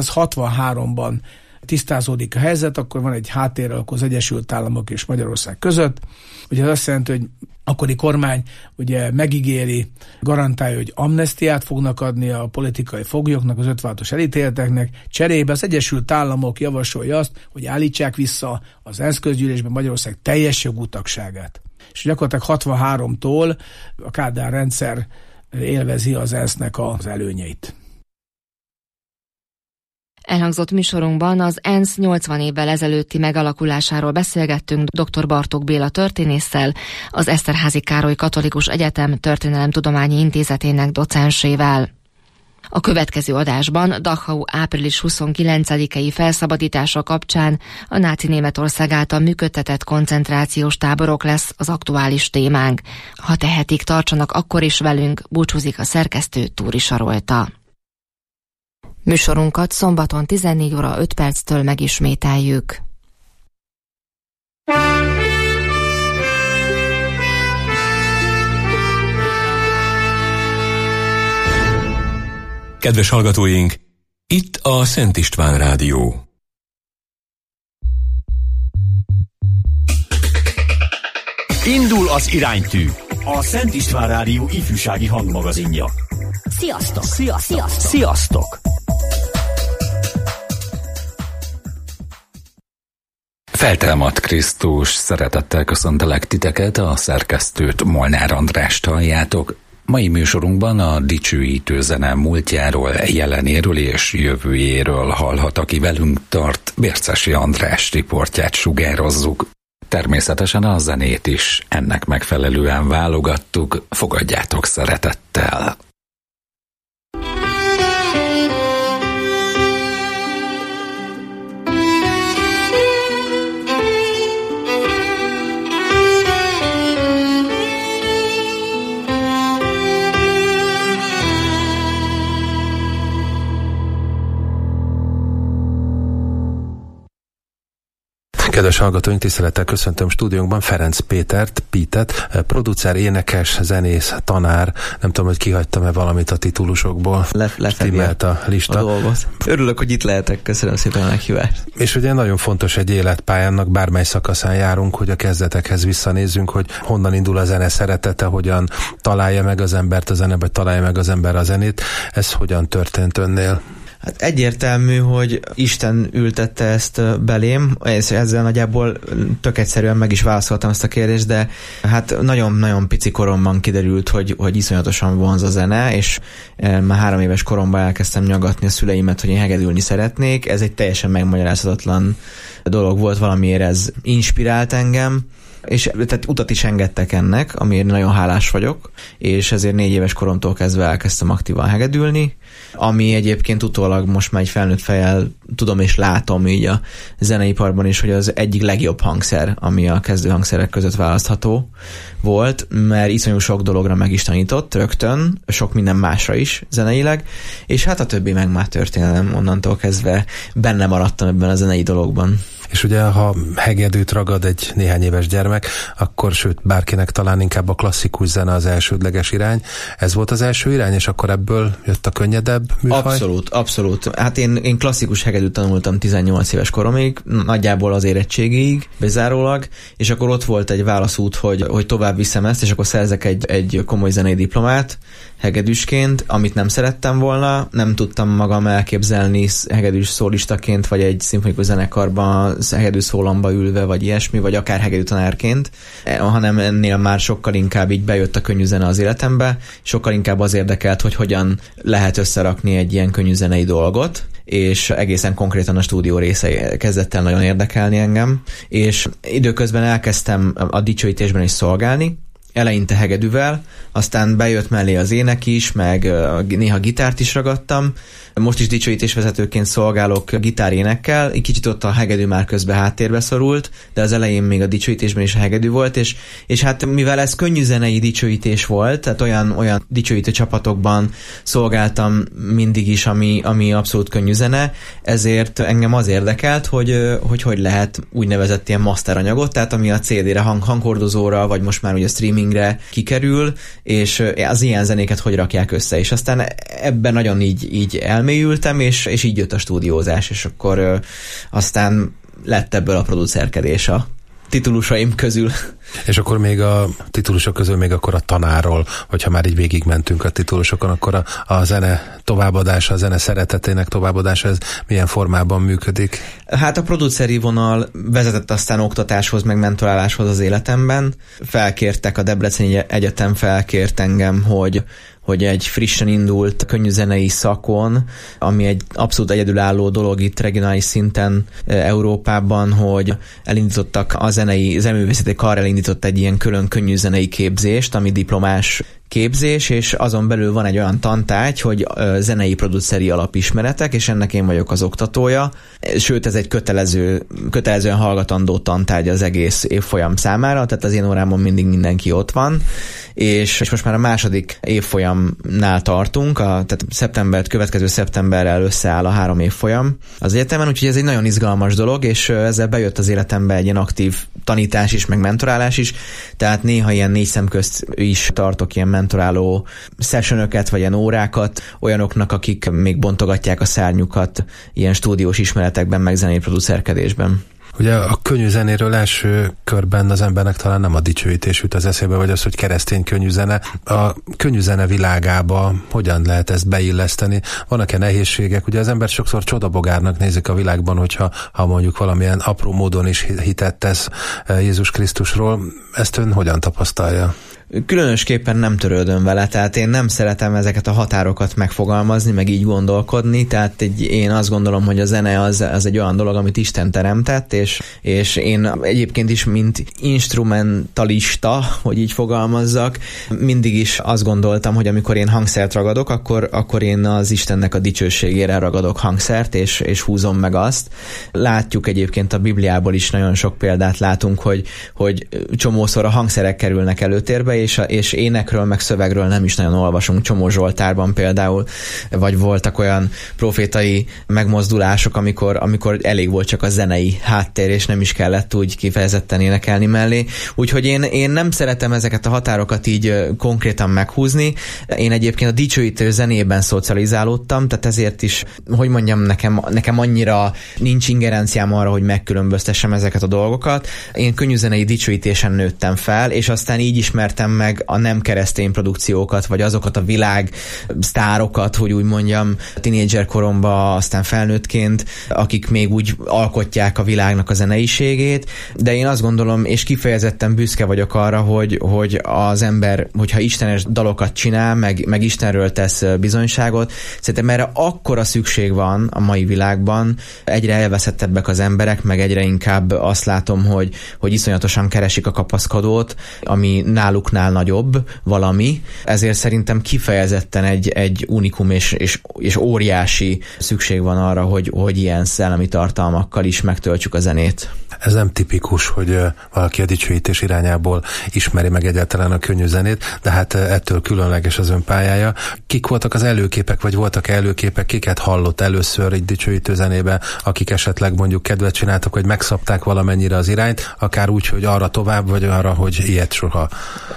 1963-ban tisztázódik a helyzet, akkor van egy háttéralkó az Egyesült Államok és Magyarország között. Ugye az azt jelenti, hogy akkori kormány ugye megígéri, garantálja, hogy amnesztiát fognak adni a politikai foglyoknak, az 56-os elítélteknek. Cserébe az Egyesült Államok javasolja azt, hogy állítsák vissza az ENSZ közgyűlésben Magyarország teljes jogú tagságát. És gyakorlatilag 63-tól a Kádár rendszer élvezi az ENSZ-nek az előnyeit. Elhangzott műsorunkban az ENSZ 80 évvel ezelőtti megalakulásáról beszélgettünk dr. Bartók Béla történésszel, az Eszterházy Károly Katolikus Egyetem Történelemtudományi Intézetének docensével. A következő adásban Dachau április 29-i felszabadítása kapcsán a náci Németország által működtetett koncentrációs táborok lesz az aktuális témánk. Ha tehetik, tartsanak akkor is velünk, búcsúzik a szerkesztő, Túri Sarolta. Műsorunkat szombaton 14 óra 5 perctől megismételjük. Kedves hallgatóink, itt a Szent István Rádió. Indul az iránytű, a Szent István Rádió ifjúsági hangmagazinja. Sziasztok! Sziasztok! Sziasztok! Feltámadt Krisztus, szeretettel köszöntelek titeket, a szerkesztőt, Molnár Andrást halljátok. Mai műsorunkban a dicsőítő zene múltjáról, jelenéről és jövőjéről hallhat, aki velünk tart, Bércesi András riportját sugározzuk. Természetesen a zenét is ennek megfelelően válogattuk, fogadjátok szeretettel! Kedves hallgatóink, tisztelettel köszöntöm stúdiónkban Ferenc Pétert, producer, énekes, zenész, tanár. Nem tudom, hogy kihagytam-e valamit a titulusokból. Stimmelt a lista. A dolgot. Örülök, hogy itt lehetek. Köszönöm szépen a meghívást. És ugye nagyon fontos egy életpályának, bármely szakaszán járunk, hogy a kezdetekhez visszanézzünk, hogy honnan indul a zene szeretete, hogyan találja meg az embert a zene, vagy találja meg az ember a zenét. Ez hogyan történt önnél? Hát egyértelmű, hogy Isten ültette ezt belém, és ezzel nagyjából tök egyszerűen meg is válaszoltam ezt a kérdést, de hát nagyon-nagyon pici koromban kiderült, hogy iszonyatosan vonz a zene, és már 3 éves koromban elkezdtem nyagatni a szüleimet, hogy én hegedülni szeretnék. Ez egy teljesen megmagyarázhatatlan dolog volt, valamiért ez inspirált engem, és tehát utat is engedtek ennek, amiért nagyon hálás vagyok, és ezért 4 éves koromtól kezdve elkezdtem aktívan hegedülni, ami egyébként utólag most már egy felnőtt fejjel tudom és látom így a zeneiparban is, hogy az egyik legjobb hangszer, ami a kezdő hangszerek között választható volt, mert iszonyú sok dologra meg is tanított rögtön, sok minden másra is zeneileg, és hát a többi meg már történelem, onnantól kezdve benne maradtam ebben a zenei dologban. És ugye, ha hegedűt ragad egy néhány éves gyermek, akkor sőt, bárkinek talán inkább a klasszikus zene az elsődleges irány. Ez volt az első irány, és akkor ebből jött a könnyedebb műfaj? Abszolút. Hát én klasszikus hegedűt tanultam 18 éves koromig, nagyjából az érettségig, bezárólag, és akkor ott volt egy válaszút, hogy tovább viszem ezt, és akkor szerzek egy komoly zenei diplomát hegedűsként, amit nem szerettem volna, nem tudtam magam elképzelni hegedűs szólistaként, vagy egy szimfonikus zenekarban hegedű szólamba ülve, vagy ilyesmi, vagy akár hegedűtanárként, hanem ennél már sokkal inkább így bejött a könnyű zene az életembe, sokkal inkább az érdekelt, hogy hogyan lehet összerakni egy ilyen könnyű zenei dolgot, és egészen konkrétan a stúdió része kezdett el nagyon érdekelni engem, és időközben elkezdtem a dicsőítésben is szolgálni, eleinte hegedűvel, aztán bejött mellé az ének is, meg néha gitárt is ragadtam. Most is dicsőítésvezetőként szolgálok gitárénekkel, egy kicsit ott a hegedű már közben háttérbe szorult, de az elején még a dicsőítésben is a hegedű volt, és hát mivel ez könnyű zenei dicsőítés volt, tehát olyan dicsőítő csapatokban szolgáltam mindig is, ami abszolút könnyű zene, ezért engem az érdekelt, hogy lehet úgynevezett ilyen masteranyagot, tehát ami a CD-re, hanghordozóra, vagy most már ugye streamingre kikerül, és az ilyen zenéket hogy rakják össze, és aztán ebben nagyon így elmélyültem, és így jött a stúdiózás, és akkor aztán lett ebből a producerkedés a titulusaim közül. És akkor még a titulusok közül még akkor a tanárról, hogyha már így végigmentünk a titulusokon, akkor a zene továbbadása, a zene szeretetének továbbadása, ez milyen formában működik? Hát a produceri vonal vezetett aztán oktatáshoz, meg mentoráláshoz az életemben. Felkértek, a Debreceni Egyetem felkért engem, hogy egy frissen indult könnyűzenei szakon, ami egy abszolút egyedülálló dolog itt regionális szinten Európában, hogy elindítottak a zeneművészeti kar elindított egy ilyen külön könnyűzenei képzést, ami diplomás képzés, és azon belül van egy olyan tantárgy, hogy zenei produceri alapismeretek, és ennek én vagyok az oktatója. Sőt, ez egy kötelezően hallgatandó tantárgy az egész évfolyam számára, tehát az én órámon mindig mindenki ott van, és most már a második évfolyamnál tartunk, tehát következő szeptemberrel összeáll a 3 évfolyam az egyetemen, úgyhogy ez egy nagyon izgalmas dolog, és ezzel bejött az életembe egy ilyen aktív tanítás is, meg mentorálás is, tehát néha ilyen 4 szem közt is tartok ilyen mentoráló sessionöket, vagy ilyen órákat olyanoknak, akik még bontogatják a szárnyukat ilyen stúdiós ismeretekben, meg zenei producerkedésben. Ugye a könnyű zenéről első körben az embernek talán nem a dicsőítés jut az eszébe, vagy az, hogy keresztény könnyű zene. A könnyű zene világába hogyan lehet ezt beilleszteni? Vannak-e nehézségek? Ugye az ember sokszor csodabogárnak nézik a világban, hogyha mondjuk valamilyen apró módon is hitet tesz Jézus Krisztusról. Ezt ön hogyan tapasztalja? Különösképpen nem törődöm vele, tehát én nem szeretem ezeket a határokat megfogalmazni, meg így gondolkodni, tehát én azt gondolom, hogy a zene az egy olyan dolog, amit Isten teremtett, és én egyébként is, mint instrumentalista, hogy így fogalmazzak, mindig is azt gondoltam, hogy amikor én hangszert ragadok, akkor én az Istennek a dicsőségére ragadok hangszert, és húzom meg azt. Látjuk egyébként a Bibliából is nagyon sok példát látunk, hogy csomószor a hangszerek kerülnek előtérbe, és énekről, meg szövegről nem is nagyon olvasunk Csomó Zsoltárban például, vagy voltak olyan profétai megmozdulások, amikor elég volt csak a zenei háttér, és nem is kellett úgy kifejezetten énekelni mellé. Úgyhogy én nem szeretem ezeket a határokat így konkrétan meghúzni. Én egyébként a dicsőítő zenében szocializálódtam, tehát ezért is, hogy mondjam, nekem annyira nincs ingerenciám arra, hogy megkülönböztessem ezeket a dolgokat. Én könnyűzenei dicsőítésen nőttem fel, és aztán így ismertem meg a nem keresztény produkciókat, vagy azokat a világ sztárokat, hogy úgy mondjam, tínédzser koromban, aztán felnőttként, akik még úgy alkotják a világnak a zeneiségét, de én azt gondolom, és kifejezetten büszke vagyok arra, hogy az ember, hogyha istenes dalokat csinál, meg Istenről tesz bizonyságot, szerintem erre akkora szükség van a mai világban, egyre elveszettebbek az emberek, meg egyre inkább azt látom, hogy iszonyatosan keresik a kapaszkodót, ami náluknál nagyobb valami, ezért szerintem kifejezetten egy unikum és óriási szükség van arra, hogy ilyen szellemi tartalmakkal is megtöltsük a zenét. Ez nem tipikus, hogy valaki a dicsőítés irányából ismeri meg egyáltalán a könnyű zenét, de hát ettől különleges az önpályája. Kik voltak az előképek, vagy voltak előképek, kiket hallott először egy dicsőítő zenében, akik esetleg mondjuk kedvet csináltak, hogy megszabták valamennyire az irányt, akár úgy, hogy arra tovább, vagy arra, hogy ilyet soha?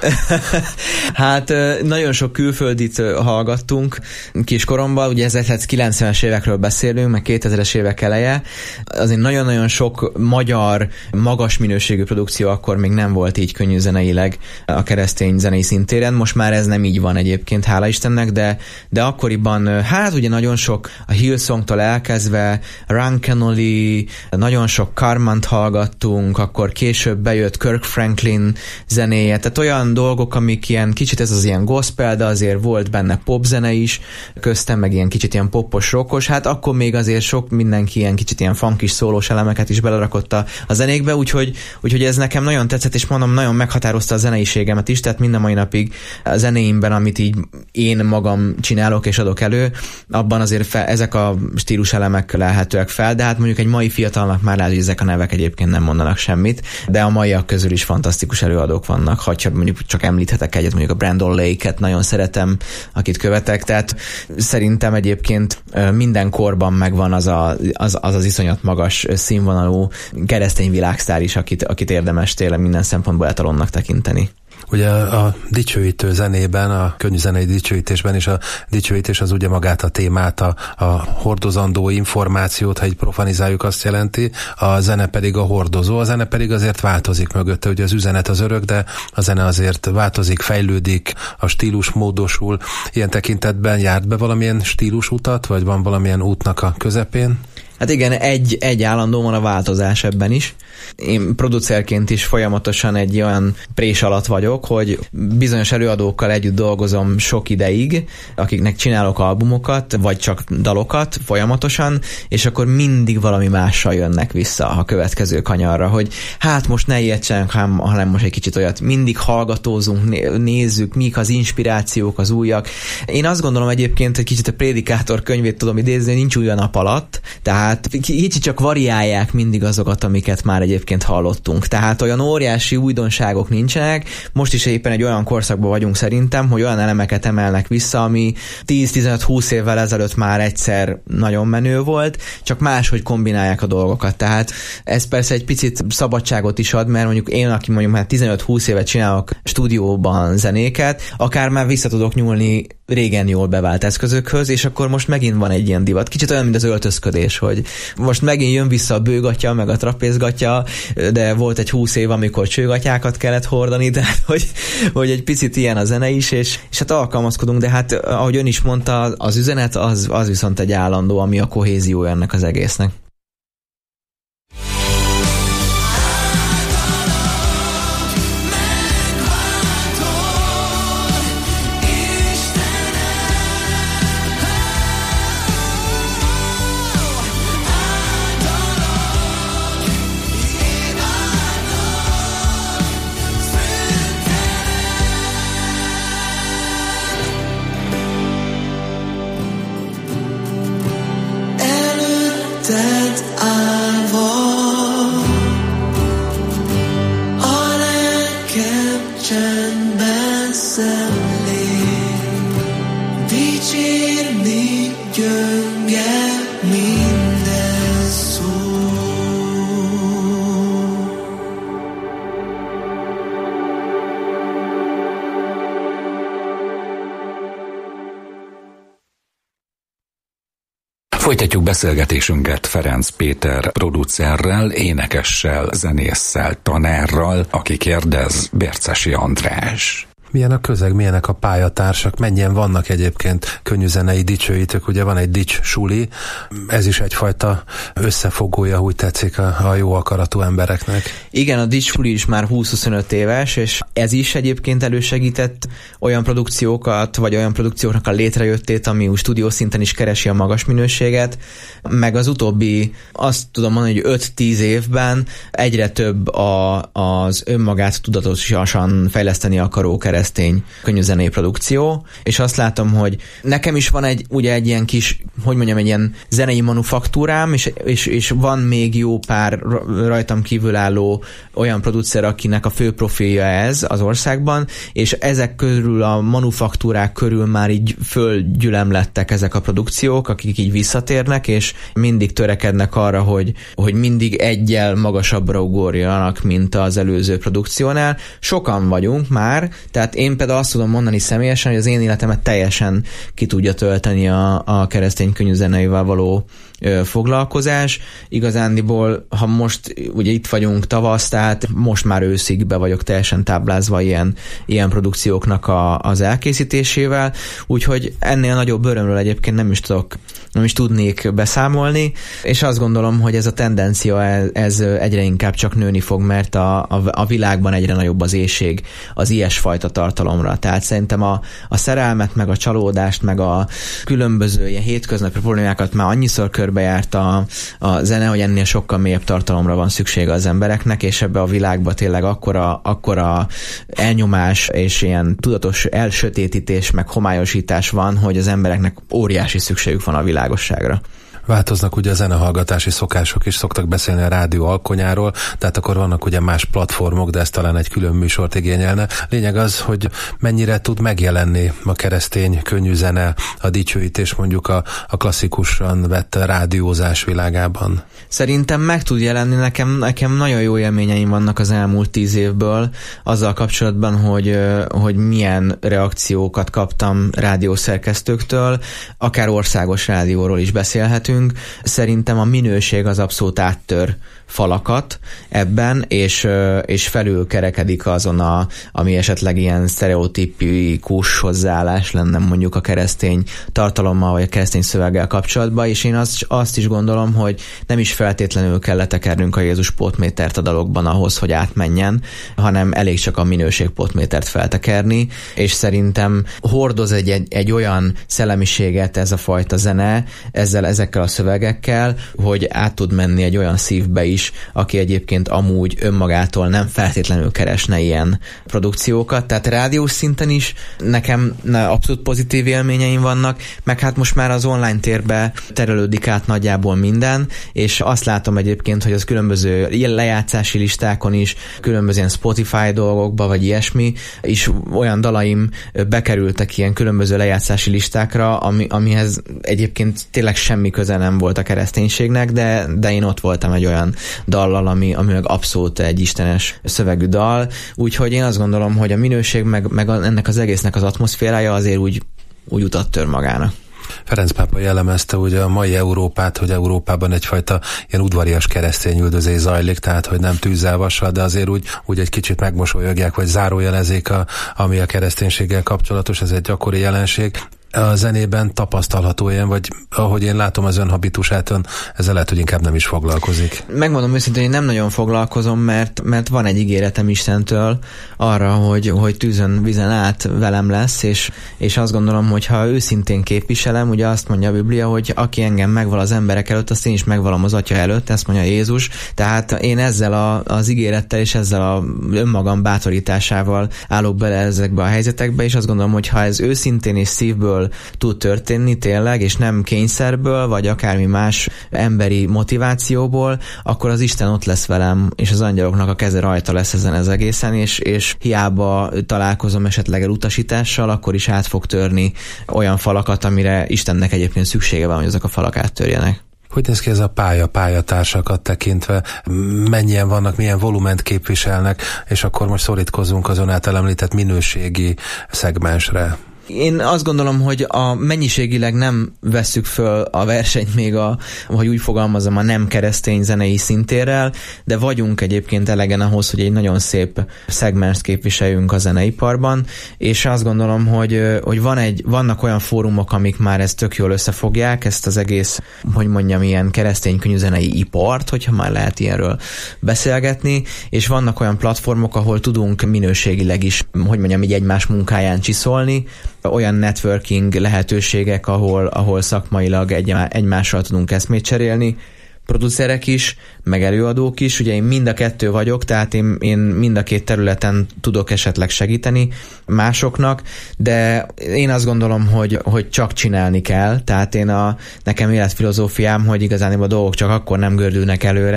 Hát nagyon sok külföldit hallgattunk kiskoromban, ugye 1990-es évekről beszélünk, meg 2000-es évek eleje. Azért nagyon-nagyon sok magyar magas minőségű produkció akkor még nem volt így könnyű zeneileg a keresztény zenei szintéren. Most már ez nem így van egyébként, hála Istennek, de akkoriban, hát ugye nagyon sok a Hillsongtól elkezdve, Ron Kenoly, nagyon sok Carmant hallgattunk, akkor később bejött Kirk Franklin zenéje, tehát olyan dolgok, amik ilyen kicsit ez az ilyen gospel, de azért volt benne popzene is, köztem meg ilyen kicsit ilyen poppos, rockos, hát akkor még azért sok mindenki ilyen kicsit ilyen funkis szólós elemeket is belerakott a zenékbe, úgyhogy ez nekem nagyon tetszett, és mondom, nagyon meghatározta a zeneiségemet is, tehát minden mai napig a zenéimben, amit így én magam csinálok és adok elő, abban azért ezek a stílus elemek lehetőek fel, de hát mondjuk egy mai fiatalnak már lehet, hogy ezek a nevek egyébként nem mondanak semmit, de a maiak közül is fantasztikus előadók vannak, ha mondjuk csak említhetek egyet, mondjuk a Brandon Lake-et nagyon szeretem, akit követek, tehát szerintem egyébként minden korban megvan az iszonyat magas színvonalú keresztény világsztár is, akit érdemes tényleg minden szempontból etalonnak tekinteni. Ugye a dicsőítő zenében, a könnyűzenei dicsőítésben is a dicsőítés az ugye magát a témát, a hordozandó információt, ha így profanizáljuk, azt jelenti, a zene pedig a hordozó, a zene pedig azért változik mögötte, ugye az üzenet az örök, de a zene azért változik, fejlődik, a stílus módosul. Ilyen tekintetben járt be valamilyen stílusutat, vagy van valamilyen útnak a közepén? Hát igen, egy állandó van a változás ebben is. Én producerként is folyamatosan egy olyan prés alatt vagyok, hogy bizonyos előadókkal együtt dolgozom sok ideig, akiknek csinálok albumokat, vagy csak dalokat folyamatosan, és akkor mindig valami mással jönnek vissza a következő kanyarra, hogy hát most ne ilyet csinálunk, hanem most egy kicsit olyat. Mindig hallgatózunk, nézzük, mik az inspirációk, az újak. Én azt gondolom egyébként, hogy kicsit a Prédikátor könyvét tudom idézni, nincs új a nap alatt, tehát kicsit csak variálják mindig azokat, amiket már egyébként hallottunk. Tehát olyan óriási újdonságok nincsenek. Most is éppen egy olyan korszakban vagyunk szerintem, hogy olyan elemeket emelnek vissza, ami 10-15-20 évvel ezelőtt már egyszer nagyon menő volt, csak máshogy kombinálják a dolgokat. Tehát ez persze egy picit szabadságot is ad, mert mondjuk én, aki mondjuk már 15-20 évet csinálok stúdióban zenéket, akár már vissza tudok nyúlni régen jól bevált eszközökhöz, és akkor most megint van egy ilyen divat. Kicsit olyan, mint az öltözködés, hogy most megint jön vissza a bőgatya, meg a trapézgatya, de volt egy 20 év, amikor csőgatyákat kellett hordani, tehát hogy egy picit ilyen a zene is, és hát alkalmazkodunk, de hát ahogy ön is mondta, az üzenet az viszont egy állandó, ami a kohézió ennek az egésznek. That veszelni, dicsérni gyönge minden szó. Folytatjuk beszélgetésünket Ferenc Péter producerrel, énekessel, zenésszel, tanárral, aki kérdez, Bércesi András. Milyen a közeg, milyenek a pályatársak, mennyien vannak egyébként könnyűzenei dicsőítők, ugye van egy dics suli, ez is egyfajta összefogója, úgy tetszik a jó akaratú embereknek. Igen, a dics suli is már 20-25 éves, és ez is egyébként elősegített olyan produkciókat, vagy olyan produkcióknak a létrejöttét, ami úgy stúdió szinten is keresi a magas minőséget, meg az utóbbi, azt tudom mondani, hogy 5-10 évben egyre több az önmagát tudatosan fejleszteni akaró keresztény könnyűzenei produkció, és azt látom, hogy nekem is van egy ilyen kis, egy ilyen zenei manufaktúrám, és van még jó pár rajtam kívülálló olyan producer, akinek a fő profilja ez az országban, és ezek körül a manufaktúrák körül már így fölgyülemlettek ezek a produkciók, akik így visszatérnek, és mindig törekednek arra, hogy mindig eggyel magasabbra ugorjanak, mint az előző produkciónál. Sokan vagyunk már, tehát én például azt tudom mondani személyesen, hogy az én életemet teljesen ki tudja tölteni a keresztény könnyűzeneivel való foglalkozás. Igazándiból, ha most ugye itt vagyunk tavasz, tehát most már őszig be vagyok teljesen táblázva ilyen produkcióknak az elkészítésével, úgyhogy ennél nagyobb örömről egyébként nem is tudnék beszámolni, és azt gondolom, hogy ez a tendencia ez egyre inkább csak nőni fog, mert a világban egyre nagyobb az éhség az ilyesfajta tartalomra. Tehát szerintem a szerelmet, meg a csalódást, meg a különböző ilyen hétköznapi problémákat már annyiszor körbejárt a zene, hogy ennél sokkal mélyebb tartalomra van szüksége az embereknek, és ebbe a világba tényleg akkora elnyomás és ilyen tudatos elsötétítés, meg homályosítás van, hogy az embereknek óriási szükségük van a világosságra. Változnak ugye a zenehallgatási szokások is, szoktak beszélni a rádió alkonyáról, tehát akkor vannak ugye más platformok, de ez talán egy külön műsort igényelne. Lényeg az, hogy mennyire tud megjelenni a keresztény könnyűzene, a dicsőítés mondjuk a klasszikusan vett rádiózás világában. Szerintem meg tud jelenni, nekem nagyon jó élményeim vannak az elmúlt 10 évből, azzal kapcsolatban, hogy milyen reakciókat kaptam rádiószerkesztőktől, akár országos rádióról is beszélhetünk. Szerintem a minőség az abszolút áttör falakat ebben, és felülkerekedik azon, ami esetleg ilyen sztereotípikus hozzáállás lenne mondjuk a keresztény tartalommal, vagy a keresztény szöveggel kapcsolatban, és én azt is gondolom, hogy nem is feltétlenül kell letekernünk a Jézus pótmétert a dalokban ahhoz, hogy átmenjen, hanem elég csak a minőség pótmétert feltekerni, és szerintem hordoz egy olyan szellemiséget ez a fajta zene, ezekkel a szövegekkel, hogy át tud menni egy olyan szívbe is, aki egyébként amúgy önmagától nem feltétlenül keresne ilyen produkciókat, tehát rádiós szinten is nekem abszolút pozitív élményeim vannak, meg hát most már az online térbe terelődik át nagyjából minden, és azt látom egyébként, hogy az különböző lejátszási listákon is, különböző ilyen Spotify dolgokba, vagy ilyesmi, is olyan dalaim bekerültek ilyen különböző lejátszási listákra, amihez egyébként tényleg semmi köze nem volt a kereszténységnek, de én ott voltam egy olyan dallal, ami meg abszolút egy istenes szövegű dal, úgyhogy én azt gondolom, hogy a minőség meg ennek az egésznek az atmoszférája azért úgy utat tör magának. Ferenc pápa jellemezte ugye a mai Európát, hogy Európában egyfajta ilyen udvarias keresztényüldözés zajlik, tehát hogy nem tűzzel vassal, de azért úgy egy kicsit megmosolyogják, vagy zárójelezik, ami a kereszténységgel kapcsolatos, ez egy gyakori jelenség. A zenében tapasztalható ilyen, vagy ahogy én látom az ön habitusát, ön ezzel lehet, hogy inkább nem is foglalkozik. Megmondom őszintén, hogy nem nagyon foglalkozom, mert van egy ígéretem Istentől arra, hogy tűzön, vízen át velem lesz, és azt gondolom, hogy ha őszintén képviselem, ugye azt mondja a Biblia, hogy aki engem megval az emberek előtt, azt én is megvalom az Atya előtt, ezt mondja Jézus. Tehát én ezzel az ígérettel és ezzel a önmagam bátorításával állok bele ezekbe a helyzetekbe, és azt gondolom, hogy ha ez őszintén és szívből szívből tud történni tényleg, és nem kényszerből, vagy akármi más emberi motivációból, akkor az Isten ott lesz velem, és az angyaloknak a keze rajta lesz ezen az egészen, és hiába találkozom esetleg elutasítással, akkor is át fog törni olyan falakat, amire Istennek egyébként szüksége van, hogy azok a falak áttörjenek. Hogy néz ki ez a pályatársakat tekintve? Mennyien vannak, milyen volument képviselnek, és akkor most szorítkozunk azon által említett minőségi szegmensre. Én azt gondolom, hogy a mennyiségileg nem vesszük föl a versenyt még hogy úgy fogalmazom, a nem keresztény zenei szintérrel, de vagyunk egyébként elegen ahhoz, hogy egy nagyon szép szegmenst képviseljünk a zeneiparban, és azt gondolom, hogy vannak olyan fórumok, amik már ezt tök jól összefogják, ezt az egész, hogy mondjam, ilyen keresztény könnyűzenei ipart, hogyha már lehet ilyenről beszélgetni, és vannak olyan platformok, ahol tudunk minőségileg is, hogy mondjam, így egymás munkáján csiszolni, olyan networking lehetőségek, ahol szakmailag egymással tudunk eszmét cserélni, producerek is, meg előadók is, ugye én mind a kettő vagyok, tehát én mind a két területen tudok esetleg segíteni másoknak, de én azt gondolom, hogy csak csinálni kell, tehát nekem életfilozófiám, hogy igazán a dolgok csak akkor nem gördülnek előre,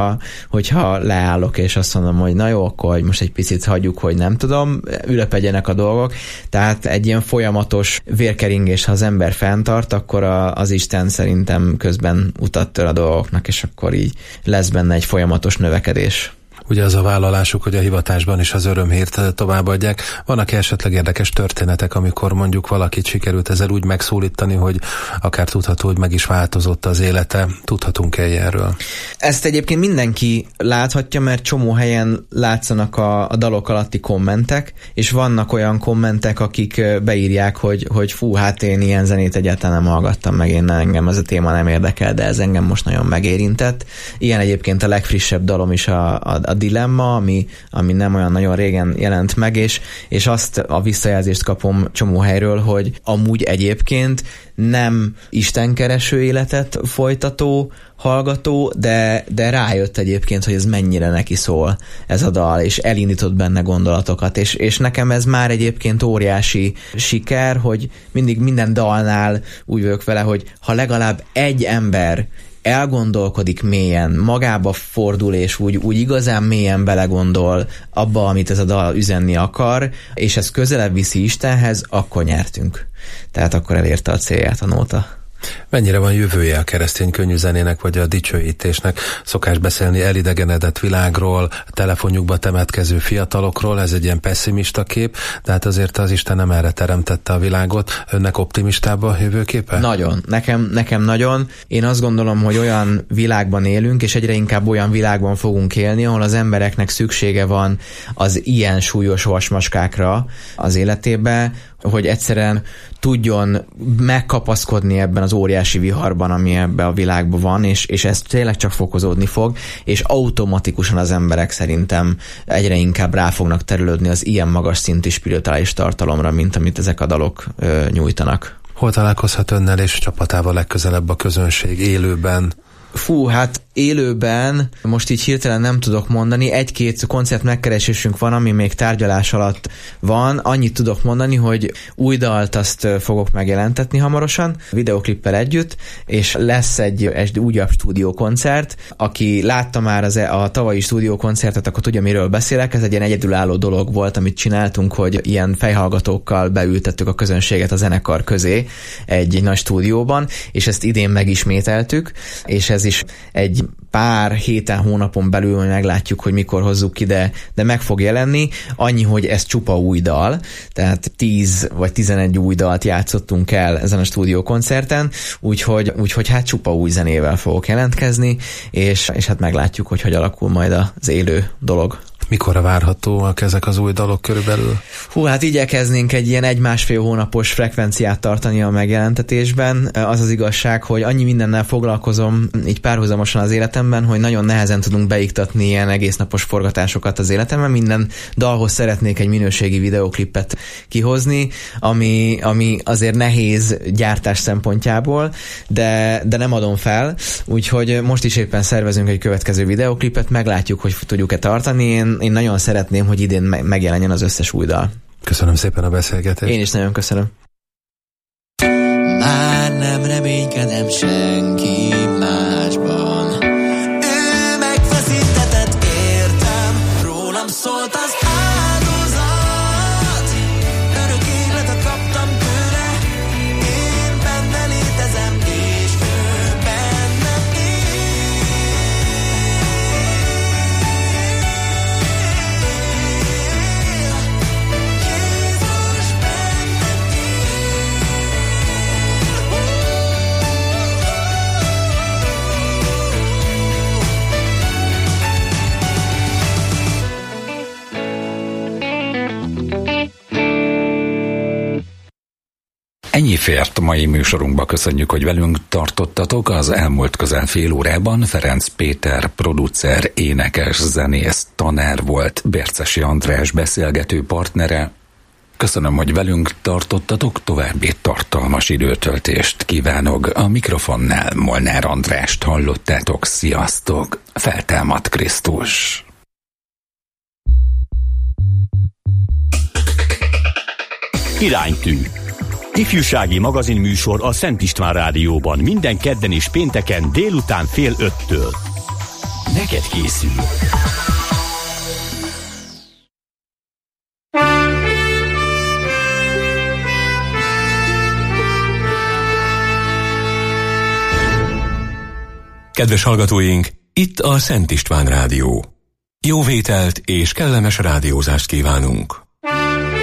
hogyha leállok, és azt mondom, hogy na jó, akkor most egy picit hagyjuk, hogy nem tudom, ülepedjenek a dolgok, tehát egy ilyen folyamatos vérkeringés, ha az ember fenntart, akkor az Isten szerintem közben utat tör a dolgoknak, és akkor így lesz benne egy folyamatos növekedés. Ugye az a vállalásuk, hogy a hivatásban is az örömhírt továbbadják. Vannak esetleg érdekes történetek, amikor mondjuk valakit sikerült ezzel úgy megszólítani, hogy akár tudható, hogy meg is változott az élete. Tudhatunk-e ilyenről? Ezt egyébként mindenki láthatja, mert csomó helyen látszanak a dalok alatti kommentek, és vannak olyan kommentek, akik beírják, hogy fú, hát én ilyen zenét egyáltalán nem hallgattam meg, engem ez a téma nem érdekel, de ez engem most nagyon megérintett. Ilyen egyébként a legfrissebb dalom is a Dilemma, ami nem olyan nagyon régen jelent meg, és azt a visszajelzést kapom csomó helyről, hogy amúgy egyébként nem istenkereső életet folytató hallgató, de rájött egyébként, hogy ez mennyire neki szól ez a dal, és elindított benne gondolatokat, és nekem ez már egyébként óriási siker, hogy mindig minden dalnál úgy vagyok vele, hogy ha legalább egy ember elgondolkodik mélyen, magába fordul, és úgy igazán mélyen belegondol abba, amit ez a dal üzenni akar, és ez közelebb viszi Istenhez, akkor nyertünk. Tehát akkor elérte a célját a nóta. Mennyire van jövője a keresztény könnyűzenének vagy a dicsőítésnek? Szokás beszélni elidegenedett világról, telefonjukba temetkező fiatalokról, ez egy ilyen pessimista kép, de hát azért az Isten nem erre teremtette a világot. Önnek optimistább a jövőképe? Nagyon. Nekem nagyon. Én azt gondolom, hogy olyan világban élünk, és egyre inkább olyan világban fogunk élni, ahol az embereknek szüksége van az ilyen súlyos vasmaskákra az életébe, hogy egyszerűen tudjon megkapaszkodni ebben az óriási viharban, ami ebben a világban van, és ez tényleg csak fokozódni fog, és automatikusan az emberek szerintem egyre inkább rá fognak terülődni az ilyen magas szintű spirituális tartalomra, mint amit ezek a dalok nyújtanak. Hol találkozhat önnel és csapatával legközelebb a közönség élőben? Fú, hát élőben most így hirtelen nem tudok mondani, egy-két koncert megkeresésünk van, ami még tárgyalás alatt van. Annyit tudok mondani, hogy új dalt azt fogok megjelentetni hamarosan, videoklippel együtt, és lesz egy újabb stúdiókoncert. Aki látta már a tavalyi stúdiókoncertet, akkor tudja, miről beszélek. Ez egy ilyen egyedülálló dolog volt, amit csináltunk, hogy ilyen fejhallgatókkal beültettük a közönséget a zenekar közé egy nagy stúdióban, és ezt idén megismételtük, és ez is egy pár héten, hónapon belül meglátjuk, hogy mikor hozzuk ki, de meg fog jelenni. Annyi, hogy ez csupa új dal, tehát 10 vagy 11 új dalt játszottunk el ezen a stúdiókoncerten, úgyhogy hát csupa új zenével fogok jelentkezni, és hát meglátjuk, hogy alakul majd az élő dolog. Mikorra várhatóak ezek az új dalok körülbelül? Hú, hát igyekeznénk egy ilyen 1-1,5 hónapos frekvenciát tartani a megjelentetésben. Az az igazság, hogy annyi mindennel foglalkozom így párhuzamosan az életemben, hogy nagyon nehezen tudunk beiktatni ilyen egésznapos forgatásokat az életemben. Minden dalhoz szeretnék egy minőségi videóklipet kihozni, ami azért nehéz gyártás szempontjából, de nem adom fel. Úgyhogy most is éppen szervezünk egy következő videóklipet, meglátjuk, hogy tudjuk-e tartani. Én nagyon szeretném, hogy idén megjelenjen az összes új dal. Köszönöm szépen a beszélgetést. Én is nagyon köszönöm. már nem reménykedem senki másban. Ő megfeszítetett, értem, rólam szólt az áldozat. Örök életet kaptam tőle, én benne létezem, és ő bennem él. Jézus bennem Ennyi fért mai műsorunkba, köszönjük, hogy velünk tartottatok. Az elmúlt közel fél órában Ferenc Péter producer, énekes, zenész, tanár volt, Bércesi András beszélgető partnere. Köszönöm, hogy velünk tartottatok, további tartalmas időtöltést kívánok. A mikrofonnál Molnár Andrást hallottátok, sziasztok! Feltámadt Krisztus! Iránytű. Ifjúsági magazinműsor a Szent István Rádióban minden kedden és pénteken délután 4:30. Neked készül. Kedves hallgatóink, itt a Szent István Rádió. Jó vételt és kellemes rádiózást kívánunk!